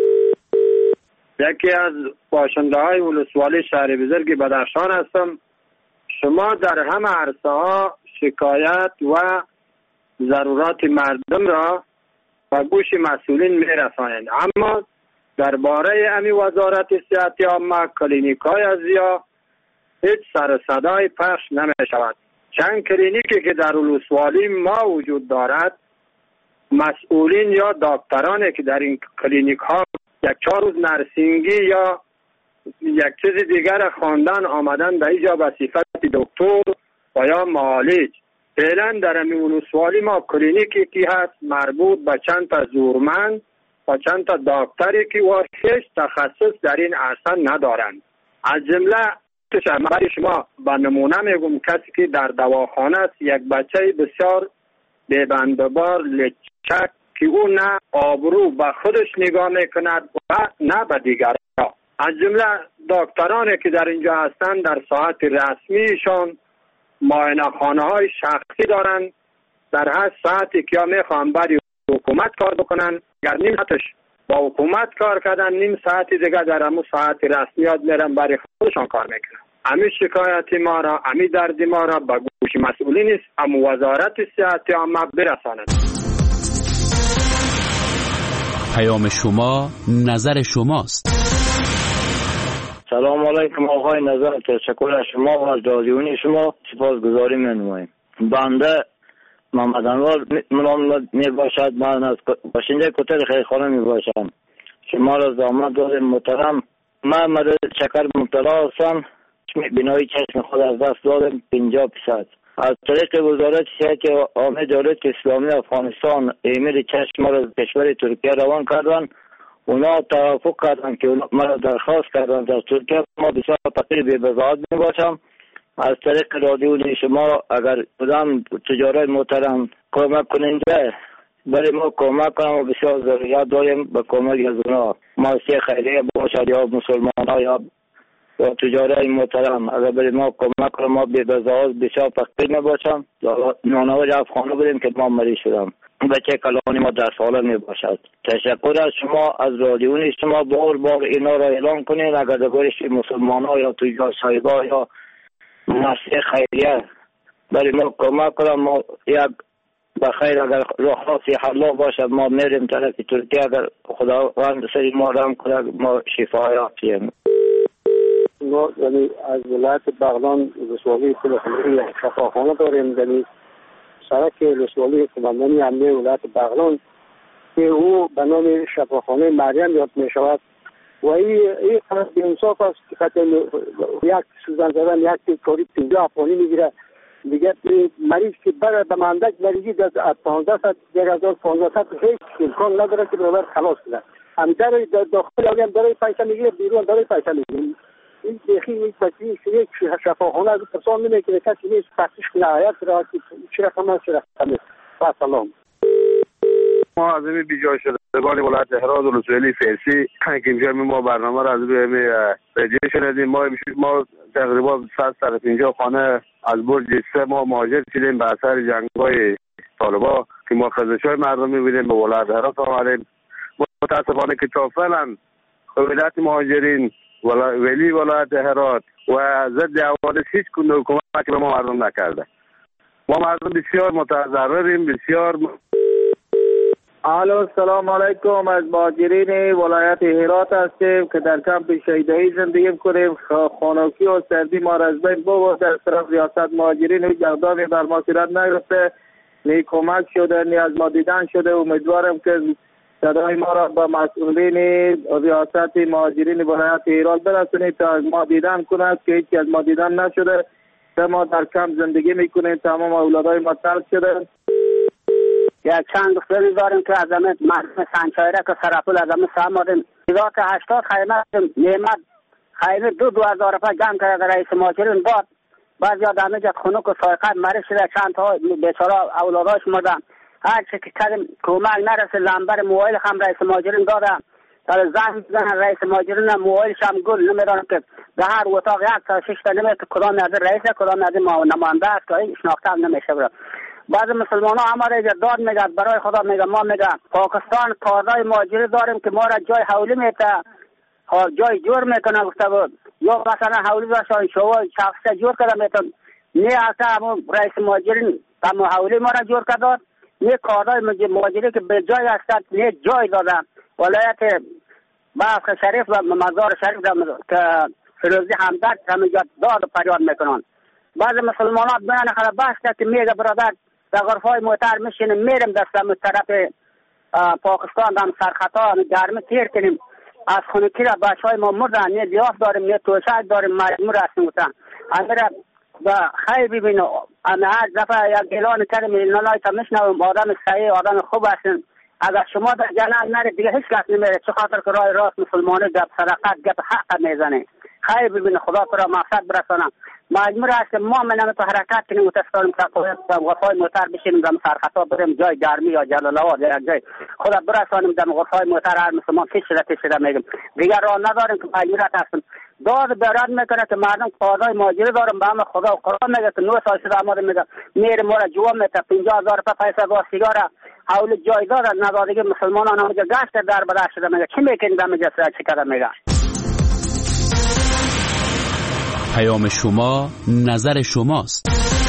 یکی از باشنده های ولسوالی شهر بزرگ بدخشان هستم. شما در همه عرصه ها شکایت و ضرورات مردم را به گوش مسئولین میرسانید، اما درباره امی وزارت صحت عامه کلینیک‌های ازیا هیچ سر و صدای پخش نمی شود. چند کلینیکی که در ولسوالی ما وجود دارد، مسئولین یا دکترانی که در این کلینیک ها 1-4 روز نرسینگی یا یک چیز دیگر خواندن آمدن به اینجا به صفت دکتر و یا معالج. فعلا در امی ولسوالی ما کلینیکی که هست مربوط به چند تا زورمند و چند تا دکتری که و هیچ تخصص در این عرصه ندارند. از جمله برای شما به نمونه میگم کسی که در دواخانه است، یک بچه بسیار ببندبار لچک که او نه آبرو به خودش نگاه میکند و نه به دیگران. از جمله دکترانی که در اینجا هستند در ساعت رسمیشان معاینه خانه های شخصی دارند، در هر ساعتی که میخوان برای حکومت کار بکنن، اگر نیم ساعتش با حکومت کار کردن، نیم ساعت دیگه در همون ساعت رسمیات میرن برای خودشان کار میکنن. امی شکایت ما را، امی درد ما را به گوش مسئولین است، اما وزارت صحت عامه برساند. پیام شما نظر شماست. سلام علیکم آقای نظر، تشکر از شما و از رادیونی شما سپاسگزاری می‌نماییم. بنده محمد انوار منام می باشد، من از باشنده کتر خیرخانه می باشم. شما را زحمت دادیم محترم. من مدد شکر مبتلا هستم، بینایی چشم خود از دست دادم 50%. از طریق وزارت صحت عامه دولت اسلامی افغانستان ایمیل چشم را کشور ترکیه روان کردن. اونا توافق کردن که مرا درخواست کردن در ترکیه. ما بسیار فقیر بی‌بضاعت می باشم. از طریق رادیو شما اگر کدام تجارت محترم کمک کننده برای ما کمک کنم و بسیار ضروریات داریم به کمک از اونا، مؤسسه خیریه باشد یا مسلمان ها یا و تجاری محترم اگر برای ما کمک کنم ما به بزاعت بسیار فقیر نباشم. نانوای افغانو بریم که ما مریض شدم. بچه کلانی ما در ساله می باشد. تشکر از شما، از رادیون شما. بار اینا را اعلان کنید اگر دگرش مسلمان ها یا تجار صاحبا یا مسیح خیریه برای ما کمک کنم. ما یک بخیر اگر راه صحت الله باشد ما میریم طرف ترکیه. اگر خداوند سری ما رحم کنه ما شفا یافتیم. ما یعنی از ولایت بغلان ولسوالی پلخمری شفاخانه داریم، یعنی سرک ولسوالی قماندانی امنیه ولایت بغلان که او به نام شفاخانه مریم یاد می شود و این قدر انصاف است که خطر یک سوزن زدن یک کاری 50 افغانی میگیره. دیگه مریض که برای به مندک مریضی در 1500 1500 هیچ امکان نداره که برای خلاص کنه. هم در داخل آگه هم داره پیسه میگیره، بیرون داره پیسه میگیره. این دیخی این تکلیف یک شفاخانه از پرسان نمیده که کسی نیست پسش کنه آیت را که چی رقم هست چی رقم هست. با سلام. ما از این بیجای شدگان ولایت هرات ولسوالی فارسی که اینجا ما برنامه را از روی رادیو شنیدیم. ما تقریبا 150 خانه از برج 3 ما مهاجر شدیم به اثر جنگ‌های طالبان که ما خزش‌های مردمی بودیم به ولایت هرات آمدیم. متاسفانه که تا فعلا ولایت مهاجرین ولی ولایت هرات و ضد حوادث هیچ گونه حکومتی به ما مردم نکرده. ما مردم بسیار متضرریم. بسیار الو سلام علیکم. از مهاجرین ولایت هرات هستیم که در کمپ شهیدایی زندگی می‌کنیم. خانگی و سردی ما را از بین برده. از طرف ریاست مهاجرین هیچ اقدامی بر ما صورت نگرفته، نی کمک شده نی از ما دیدن شده. امیدوارم که صدای ما را به مسئولین ریاست مهاجرین ولایت هرات برسونید تا از ما دیدن کنند که هیچ از ما دیدن نشده. ما در کمپ زندگی میکنیم، تمام اولادای ما ترک شده. یک چند دختری داریم که از همه مردم سنچایره که سرپول از همه سهم آدیم ایرا که 80 خیمه نعمت خیمه 2000 روپه جمع کرده رئیس مهاجرین داد. بعضی آدمه جد خنک و سایقت مریض شده، چند تا بیچاره اولاداش مردن. هر چی که کردیم کمک نرسه. لمبر موبایل هم رئیس مهاجرین دادم. در زنگ میزنن رئیس مهاجرین موبایلش هم گل نمیدونم که در هر اتاق 1 تا 6 تا نمیده که کدام از رئیس کدام از نماینده است که این شناخته هم نمیشه. بعض مسلمان ها همه را داد میگه برای خدا میگه ما میگه پاکستان کاردای مهاجری داریم که ما را جای حولی میته جای جور میکنه گفته بود یا مثلا حولی داشتن شما شخصه جور کرده میتون نه اصلا همون رئیس مهاجرین همون حولی ما را جور کرده نه کاردای مهاجری که به جای هستند نه جای دادن. ولایت باغ شریف و مزار شریف که فیروزی همدرد همینجا داد و پریاد میکنن. بعض مسلمان ها بیان خدا بحث که میگه برادر در غرفای موتر میشینیم میریم دستم طرف پاکستان دم سرخطا گرمی تیر کنیم از خونکی را بچه های ما مردن نه لیاف داریم نه توشک داریم مجموع هستیم بودن امیره با خیلی ببینه اما هر دفعه یک اعلان کردیم اینالای تا میشنویم آدم صحیح آدم خوب هستیم. اگر شما در جنان نرید دیگه هیچ کس نمیره چه خاطر که راه راست مسلمانه گپ صداقت گپ حق میزنه. خیلی ببینه خدا تو را مقصد برسانم. مجبور است که ما منم تو حرکت کنیم و تستاریم تا غرفای موتر بشینیم دم سرخطا بریم جای گرمی یا جلال آباد یا جای خدا برسانیم دم غرفای موتر هر مسلمان کشیده میگیم دیگر راه نداریم که مجبور هستیم. داد براد میکنه که مردم قاضای ماجری دارم به همه خدا و قرآن میگه که 9 سال شده آماده میگه میره ما را جواب میده 50,000 روپه پیسه با سیگار حول جای داد ندادگی مسلمانان همونجا گشت در بدر شده میگه چی میکنید همونجا چی کرده میگه. پیام شما نظر شماست.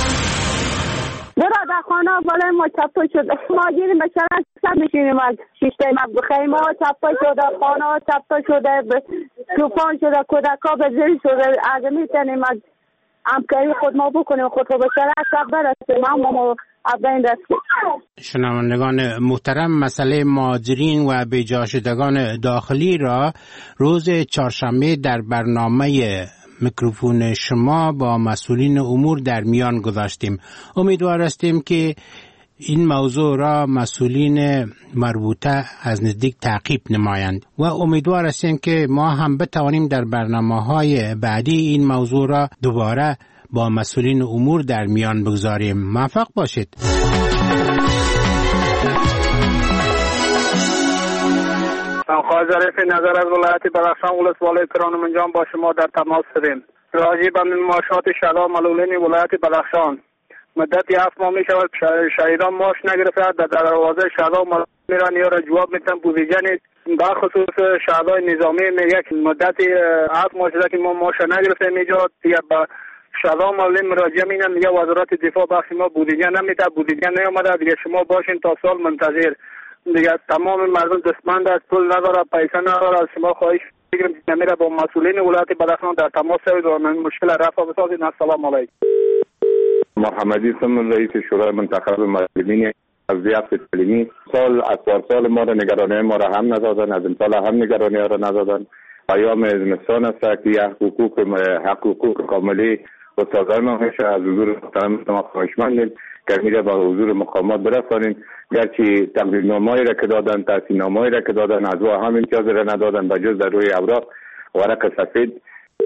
برادر خانه بالای ما چپا شده ما گیریم به چرا سب میشینیم از شیشته خیمه ها چپا شده خانه ها چپا شده توفان شده کودکا به زیر شده اگه میتونیم از همکاری خود ما بکنیم خود رو به چرا سب برسیم ما ابدین دستیم. شنوندگان محترم مسئله مهاجرین و بیجا شدگان داخلی را روز چهارشنبه در برنامه میکروفون شما با مسئولین امور در میان گذاشتیم. امیدوار هستیم که این موضوع را مسئولین مربوطه از نزدیک تعقیب نمایند و امیدوار هستیم که ما هم بتوانیم در برنامه‌های بعدی این موضوع را دوباره با مسئولین امور در میان بگذاریم. موفق باشید. آقای ظریف نظر از ولایت بدخشان ولسوالی کرانمنجان با شما در تماس شدیم. راجع به معاشات شهدا معلولین ولایت بدخشان مدتی 7 ماه می شود شهیدان معاش نگرفته. در دروازه شهدا معلولین میرن یا را جواب میتن بودجه نیست. به خصوص شهدای نظامی میگه که مدتی 7 ماه شده که ما معاش نگرفته میجا. دیگه به شهدا معلولین مراجعه میکنن میگه وزارت دفاع بخش ما بودجه نمیده، بودجه نیامده. دیگه شما باشین تا سال منتظر. دیگه تمام مردم دستمند است، پول نداره، پیسه نداره. از شما خواهش میکنم نمیره با مسئولین ولایت بدخشان در تماس شوید و این مشکل رفع بسازید. السلام علیکم. محمدی سمون رئیس شورای منتخب معلمین از ضیافت تعلیمی. سال اکبر سال ما را نگرانی ما را هم ندادن، از امسال هم نگرانی را ندادن. ایام زمستان است که حقوق کاملی استادان ما میشه. از حضور محترم ما خواهشمندیم که میره با حضور مقامات برسانیم. گرچه تقدیرنامه‌ای را که دادن، تحصیلنامه‌ای را که دادن، از او هم امتیاز را ندادن به جز در روی اوراق ورق سفید.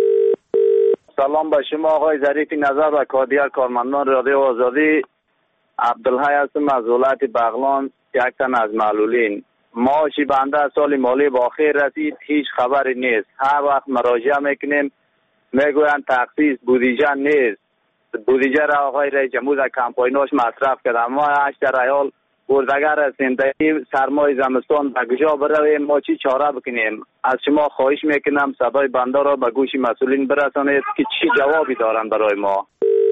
سلام به شما آقای ظریف نظر و کادر کارمندان رادیو آزادی. عبدالحی هستم از ولایت بغلان، یک تن از معلولین. معاش بنده سال مالی با آخر رسید، هیچ خبری نیست. هر وقت مراجعه میکنیم میگویند تخصیص بودجه نیست. بودجه را آقای رئیس جمهور در کمپایناش مصرف کرده. ما 8 ریال بردگر زندگی سرمای زمستان به کجا برویم؟ ما چی چاره بکنیم؟ از شما خواهش میکنم صدای بنده را به گوش مسئولین برسانید که چی جوابی دارن برای ما.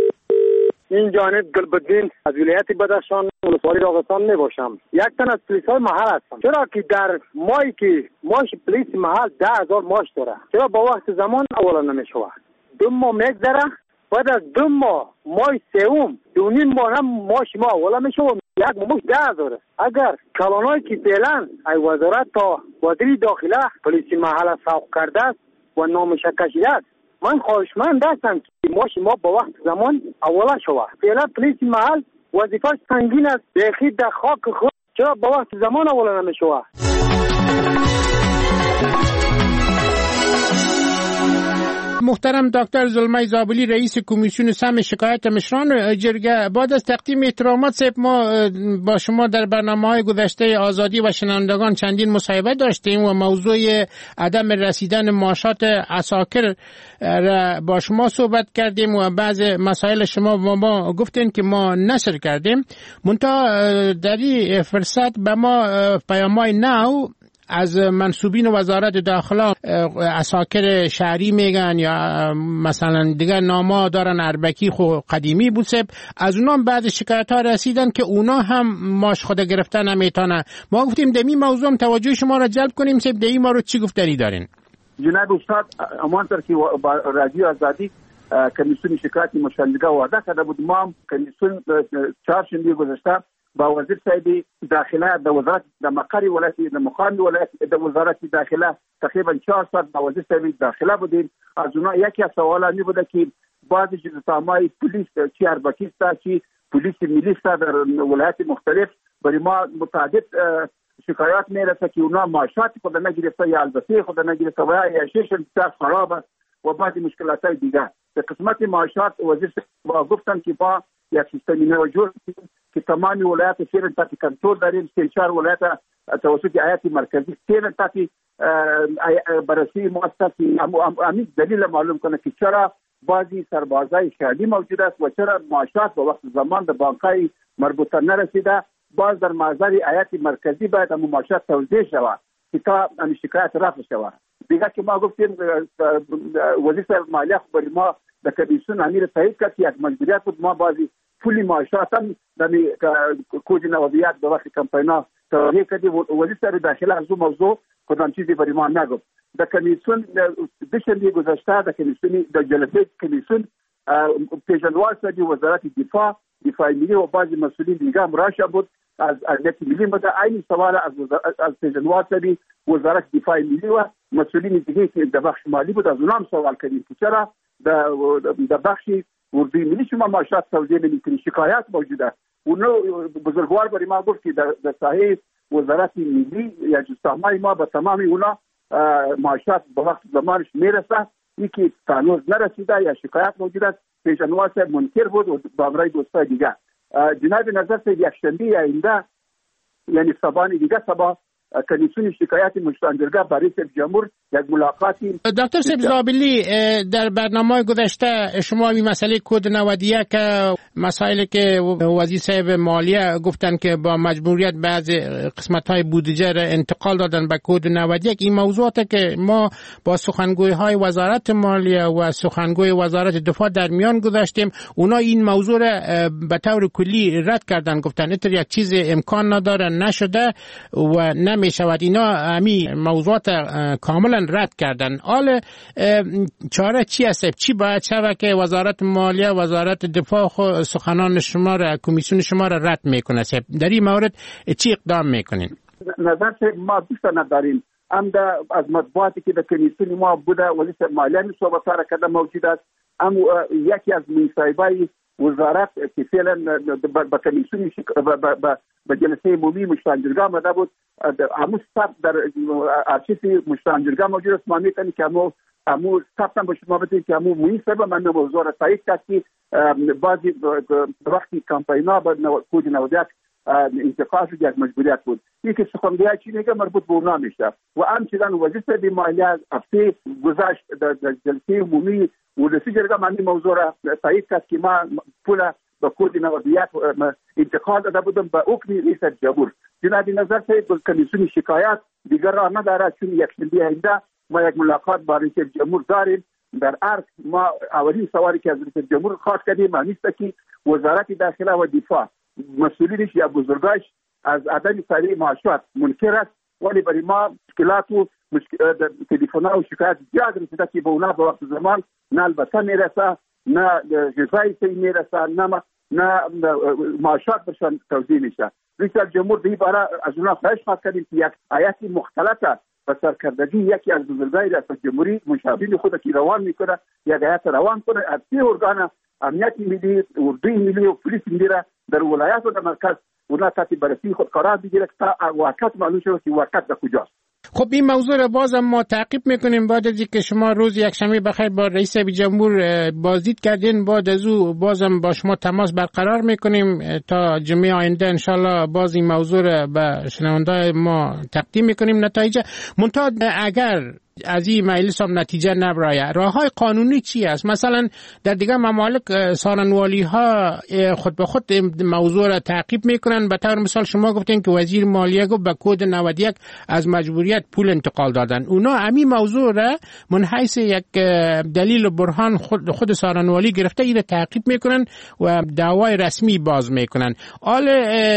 این جانب گلبدین از ولایت بدخشان ولسوالی راغستان میباشم. یک تن از پلیس های محل هستم. چرا که در ماهی که معاش پلیس محل 10,000 معاش داره، چرا با وقت زمان اولا نمیشوه؟ 2 ماه میگذره، بعد از 2 ماه سوم 2.5 ماه هم معاش ما اولا میشوه. یک معاش 10,000. اگر کلانایی که فعلا ای وزارت تا وزیر داخله پلیس محل سوق کرده است و نامش کشیده است، من خواهشمند هستم که معاش ما با وقت زمان اولا شوه. فعلا پلیس محل وظیفه‌اش سنگین است، بخید در خاک خود، چرا با وقت زمان اولا نمیشوه؟ محترم دکتر زلمه زابلی رئیس کمیسیون سهم شکایت مشران جرگه، بعد از تقدیم احترامات صاحب ما با شما در برنامه‌های گذشته آزادی و شنوندگان چندین مصاحبه داشتیم و موضوع عدم رسیدن معاشات عساکر را با شما صحبت کردیم و بعض مسائل شما با ما گفتین که ما نشر کردیم. منتها در این فرصت به ما پیام‌های نو از منصوبین وزارت داخله عساکر شهری میگن یا مثلا دیگه ناما دارن، اربکی خو قدیمی بود سب، از اونام بعد شکایت ها رسیدن که اونا هم ماش خود گرفتن نمیتونه. ما گفتیم دمی موضوع توجه شما را جلب کنیم سب، دمی ما رو چی گفتنی دارین؟ جناب استاد امانتر که رادیو آزادی کمیسیون شکایت مشاندگه وعده کرده بود. ما هم کمیسیون 4 شنبه گذشته با وزیر صاحب داخله د وزارت د مقر ولایت د مقام ولایت د وزارت داخله تقریبا 4 ساعت با وزیر صاحب داخله بودیم. از اونها یکی از سوالات می بوده که بعضی جزامای پلیس چی اربکی است چی پلیس ملی است در ولایت مختلف برای ما متعدد شکایات میرسه که اونها معاشات خود نگرفته یا البته خود نگرفته و یا شیشن خراب و بعضی مشکلات دیگه. به قسمت معاشات وزیر صاحب گفتن که با یک سیستمی موجود که تمامی ولایت فعلا تحت کنترل داریم. 3-4 ولایت توسط ایالت مرکزی فعلا تحت بررسی مؤسساتی. همین دلیل معلوم کنه که چرا بعضی سربازای شهری موجود است و چرا معاشات به وقت زمان به بانک‌های مربوطه نرسیده. باز در محضر ایالت مرکزی باید هم معاشات توزیع شود که تا این شکایت رفع شود. دیگه که ما گفتیم وزیر صاحب مالیه برای ما در کمیسیون امیر تایید کرد که یک مجبوریت بود ما بعضی پولی معاشات هم در کوچ نوابیات به وقت کمپینا توضیح کردیم. وزیر صاحب داخله از اون موضوع کدام چیزی برای ما نگفت. در کمیسیون دوشنبه گذشته در کمیسیون در جلسه کمیسیون پیشنهاد شد وزارت دفاع ملی و بعضی مسئولین دیگه هم راشه بود از یک ملی بوده. این سوال از پیشنهاد شد وزارت دفاع ملی و مسئولین دیگه که در بخش مالی بود از اونها هم سوال کردیم که چرا در بخش اردوی ملی شما معاشات توزیع نمی‌کنید. شکایت موجوده. اونو بزرگوار برای ما گفت که در ساحه وزارت ملی یا جستمای ما به تمامی اونا معاشات به وقت زمانش میرسه. این که تانوز نرسیده یا شکایت موجود است. پیشنهاد صاحب منکر بود و با امرای دوستای دیگه. جناب نظر صاحب یک شنبه آینده یعنی صبح دیگه صبح کمیسیون شکایت مشتانجرگاه با رئیس جمهور یک ملاقاتی. دکتر صاحب زابلی، در برنامه گذشته شما این مسئله کد 91 که مسائلی که وزیر صاحب مالیه گفتن که با مجبوریت بعض قسمت‌های بودجه را انتقال دادن به کد 91، این موضوعات که ما با سخنگوی‌های وزارت مالیه و سخنگوی وزارت دفاع در میان گذاشتیم، اونا این موضوع را به طور کلی رد کردن، گفتن اینطور یک چیز امکان نداره، نشده و نمیشود. اینا همین موضوعات کاملا رد کردن. حال چاره چی است؟ چی باید شود که وزارت مالیه، وزارت دفاع سخنان شما را، کمیسیون شما را رد میکنه؟ در این مورد چی اقدام میکنین؟ نظر ما دوست نداریم. از مطبوعاتی که در کمیسیون ما بوده ولی مالیه می صحبت را کرده موجود است. یکی از مصاحبه‌های وزارت که فعلا به کمیسیون به جلسه عمومی مشتانجرگاه آمده بود، همون ثبت در ارشیف مشتانجرگاه موجود است. ما می‌تونیم که همون ثبت هم به شما بدهیم که همون مصاحبه من موضوع را تایید کرد که بعضی وقتی کمپینا با کد 91 انتقال شد یک مجبوریت بود. یکی سخنگوی چی میگه مربوط به اونا میشه و همچنان وزیر صاحب مالیه هفته گذشت در جلسه عمومی ولسی جرگه من این موضوع را تایید کرد که ما پول به کد 91 انتقال داده بودم به حکم رئیس جمهور. جناب نظر صاحب کمیسیون شکایت دیگر را نداره، چون یک شنبه آینده ما یک ملاقات با رئیس جمهور داریم در ارگ. ما اولین سوالی که از رئیس جمهور خواست کردیم است که وزارت داخله و دفاع مسئولینش یا بزرگاش از عدم تعیین معاشات منکر است، ولی برای ما مشکلات و تلفن‌ها و شکایت زیاد رسیده که به اونا به وقت زمان نه البته میرسه، نه غذای صحیح میرسه، نه معاشات برشان توزیع میشه. رئیس جمهور به این باره از اونا خواهش کردیم که یک آیت مختلطه و سرکردگی یکی از بزرگای ریاست جمهوری مشاورین خود که روان میکنه یک آیت روان کنه از سی ارگان امنیت ملی، اردوی ملی و پلیس ملی را در ولایت و در مرکز اونا تحت بررسی خود قرار بگیره تا واقعیت معلوم شود که واقعیت در کجاست. خب این موضوع را بازم ما تعقیب میکنیم. بعد از اینکه شما روز یکشنبه بخیر با رئیس جمهور بازدید کردین، بعد از او بازم با شما تماس برقرار میکنیم تا جمعه آینده انشالله باز این موضوع را به شنوندای ما تقدیم میکنیم نتایج. منتها اگر از این مجلس هم نتیجه نبرایه، راههای قانونی چی است؟ مثلا در دیگر ممالک سارنوالی ها خود به خود موضوع را تعقیب میکنن. به طور مثال شما گفتین که وزیر مالیه گفت به کد 91 از مجبوریت پول انتقال دادن. اونا همین موضوع را من حیث یک دلیل و برهان خود سارنوالی گرفته این را تعقیب میکنن و دعوای رسمی باز میکنن. حال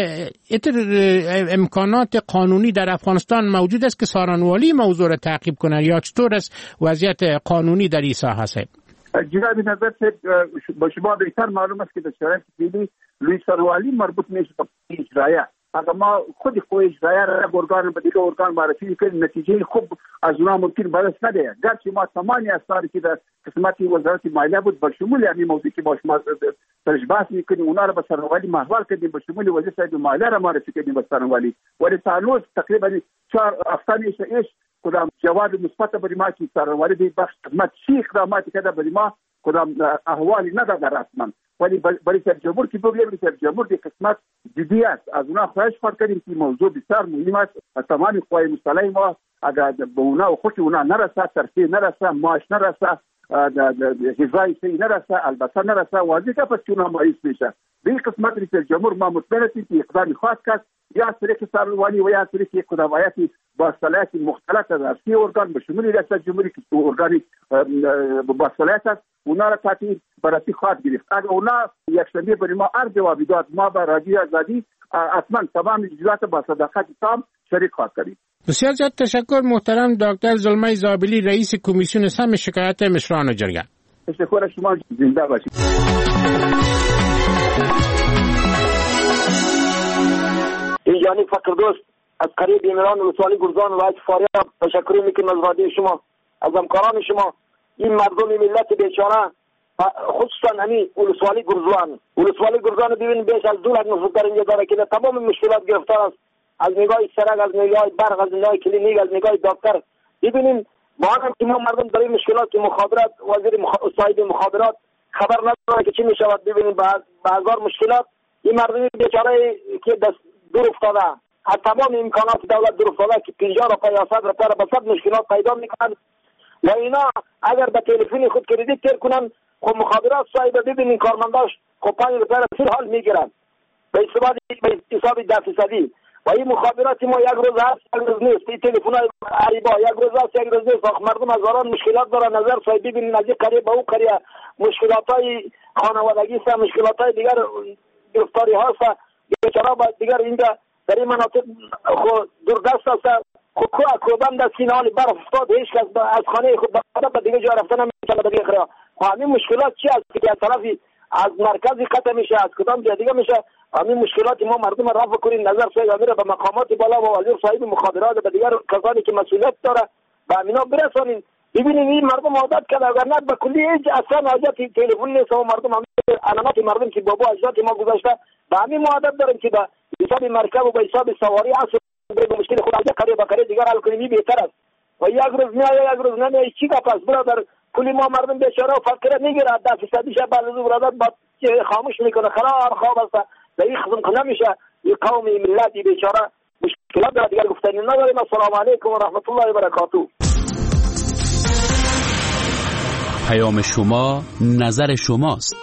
امکانات قانونی در افغانستان موجود است که سارنوالی موضوع را تعقیب کنه یا چطور است وضعیت قانونی در این ساحه است؟ جناب نظر با شما بهتر معلوم است که در شرایط فعلی لوی سارنوالی مربوط میشه به اجرایه. اگر ما خود اجرایه را ارگان به دیگه ارگان معرفی کنیم نتیجه خوب از اونها ممکن برس نده. گرچه ما تمامی اسراری که در قسمت وزارت مالیه بود با شمول همین موضوعی که با شما سرش بحث میکنیم اونا را به سارنوالی محول کردیم، با شمول وزیر صاحب مالیه را معرفی کردیم به سارنوالی، ولی تانوز تقریبا 4 هفته میشه کدام جواب مثبت برای ما که سارنوالی دی بخش خدمت چی اقداماتی کرده برای ما کدام احوالی نداده رسما، ولی برای جمهور که بگیم رئیس جمهور دی قسمت جدی است. از اونا خواهش کردیم که موضوع بسیار مهم است. تمام قوای مسلحه ما اگر به اونا و خود اونا نرسه، ترفیع نرسه، معاش نرسه، غذای صحیح نرسه، البته نرسه، واضح که پس اونا مایوس میشه. به این قسمت رئیس جمهور ما مطمئن هستیم که اقدامی خواهد کرد یا طریق سارنوالی و یا طریق اقداماتی با صلاحیت مختلف در سی ارگان به شمول ریاست جمهوری که ارگانی با صلاحیت است اونا را تحت بررسی خواهد گرفت. اگر اونا یکشنبه برای ما هر جوابی داد ما با رادیو آزادی حتما تمام اجزاات با صداقت تام شریک خواهد کردیم. بسیار زیاد تشکر محترم دکتر زلمه زابلی، رئیس کمیسیون سم شکایت مشران جرگه. تشکر شما، زنده باشید. اینجانی فقر دوست از قریب ایمران ولسوالی گرزان ولایت فاریاب تشکر میکنم از رادیو شما، از همکاران شما. این مردم ملت بیچاره خصوصا همین ولسوالی گرزان ببینید بیش از 2 لک نفر اینجا داره که تمام مشکلات گرفتار است، از نگاه سرک، از نگاه برق، از نگاه کلینیک، از نگاه دکتر. ببینیم با هم که ما مردم برای مشکلات مخابرات وزیر صاحب مخابرات خبر نداره که چی میشود. ببینیم با هزار مشکلات این مردم بیچاره که دست دور افتاده از تمام امکانات دولت درست که 50 روپیه یا 100 روپیه را به 100 مشکلات پیدا میکنن و اینا اگر به تلفن خود کردیت تیر کنن خب مخابرات صاحب ببینین کارمنداش خب 5 روپیه را فی حال میگیرن به حساب 10%. و این مخابرات ما یک روز هست یک روز نیست. این تلفن های عریبا یک روز هست یک روز نیست. مردم هزاران مشکلات دارن. نظر صاحب ببینین از این قریه به اون قریه مشکلات های خانوادگی است، مشکلات های دیگر گرفتاری هاست. بیچاره با دیگر اینجا در این مناطق دوردست است. خود کوبند در سینه حال برف افتاد، هیچ کس از خانه خود به دیگه جا رفتن نمیتونه. دیگه خیلی همین مشکلات چی است که از طرفی از مرکزی قطع میشه، از کدام جای دیگه میشه. همین مشکلات ما مردم رفع کنیم. نظر صاحب میره به مقامات بالا و وزیر صاحب مخابرات و دیگر کسانی که مسئولیت داره به امینا برسانیم. ببینیم این مردم عادت کرده، اگر نه به کلی هیچ اصلا حاجت تلفن نیست و مردم همین علامات مردم که بابا اجداد ما گذاشته به همین عادت داریم که به حساب مرکب و به حساب سواری اصل به مشکل خود از قریه به قریه دیگر حل کنیم بهتر است. و یک روز میاد یک روز نمیاد چی گپ است برادر؟ کلی ما مردم بیچاره و فقیر میگیره 10% شب بعد از برادر با خاموش میکنه خراب خواب است. این خدمت کنه میشه این قومی ملتی بیچاره مشکلات داره دیگر گفتنی نداریم. السلام علیکم و رحمت الله و برکاته. پیام شما نظر شماست.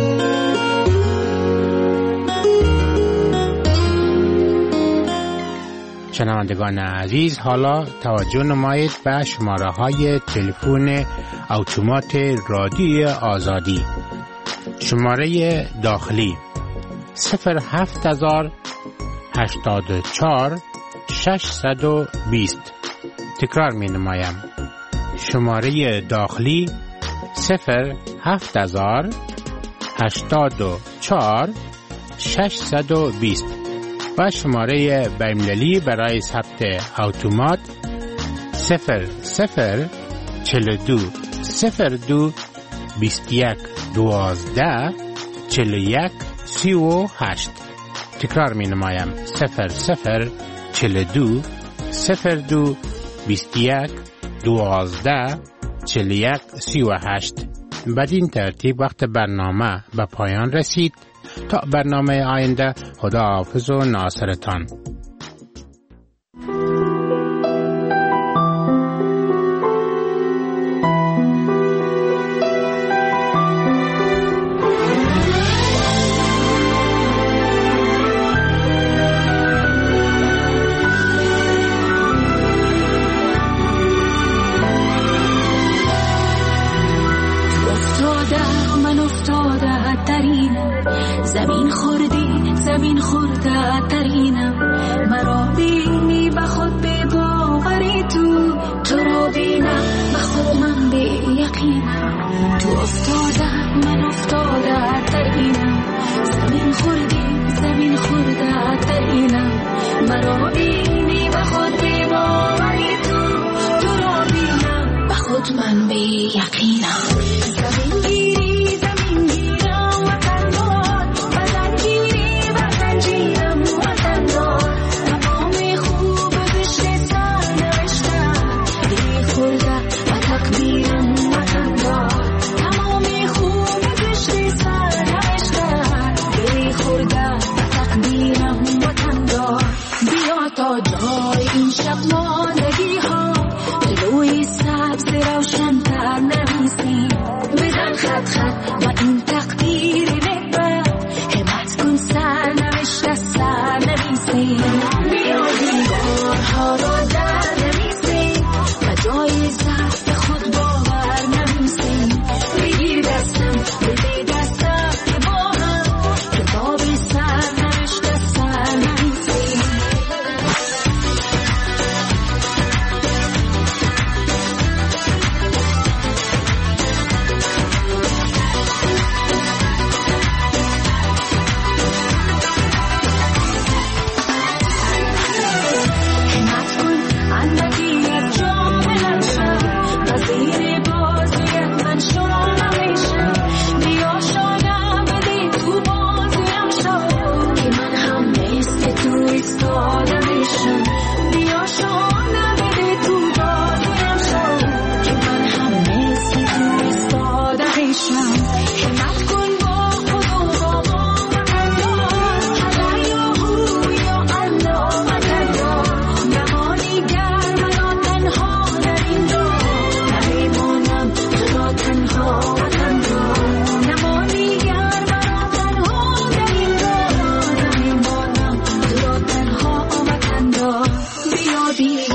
شنوندگان عزیز، حالا توجه نمایید به شماره های تلفن اتومات رادیوی آزادی. شماره داخلی 07084 620. تکرار می نمایم. شماره داخلی 07084 620 و شماره بین‌المللی برای ثبت اتومات 0042 02 21 12 41 38. تکرار می نمایم 0042 02 21 12 41 38. بدین ترتیب وقت برنامه به پایان رسید. تا برنامه آینده، خدا حافظ و ناصرتان. زمین خورده ترینم مرا بینی به خود به باوری تو را بینم به خود من به یقینم تو افتاده من افتاده ترینم زمین خورده ترینم مرا بینی به خود به باوری تو را بینم به خود من به یقینم زمین گیرم این شب ماندگی ها جلوی سبز روشن تر نمیز آزادی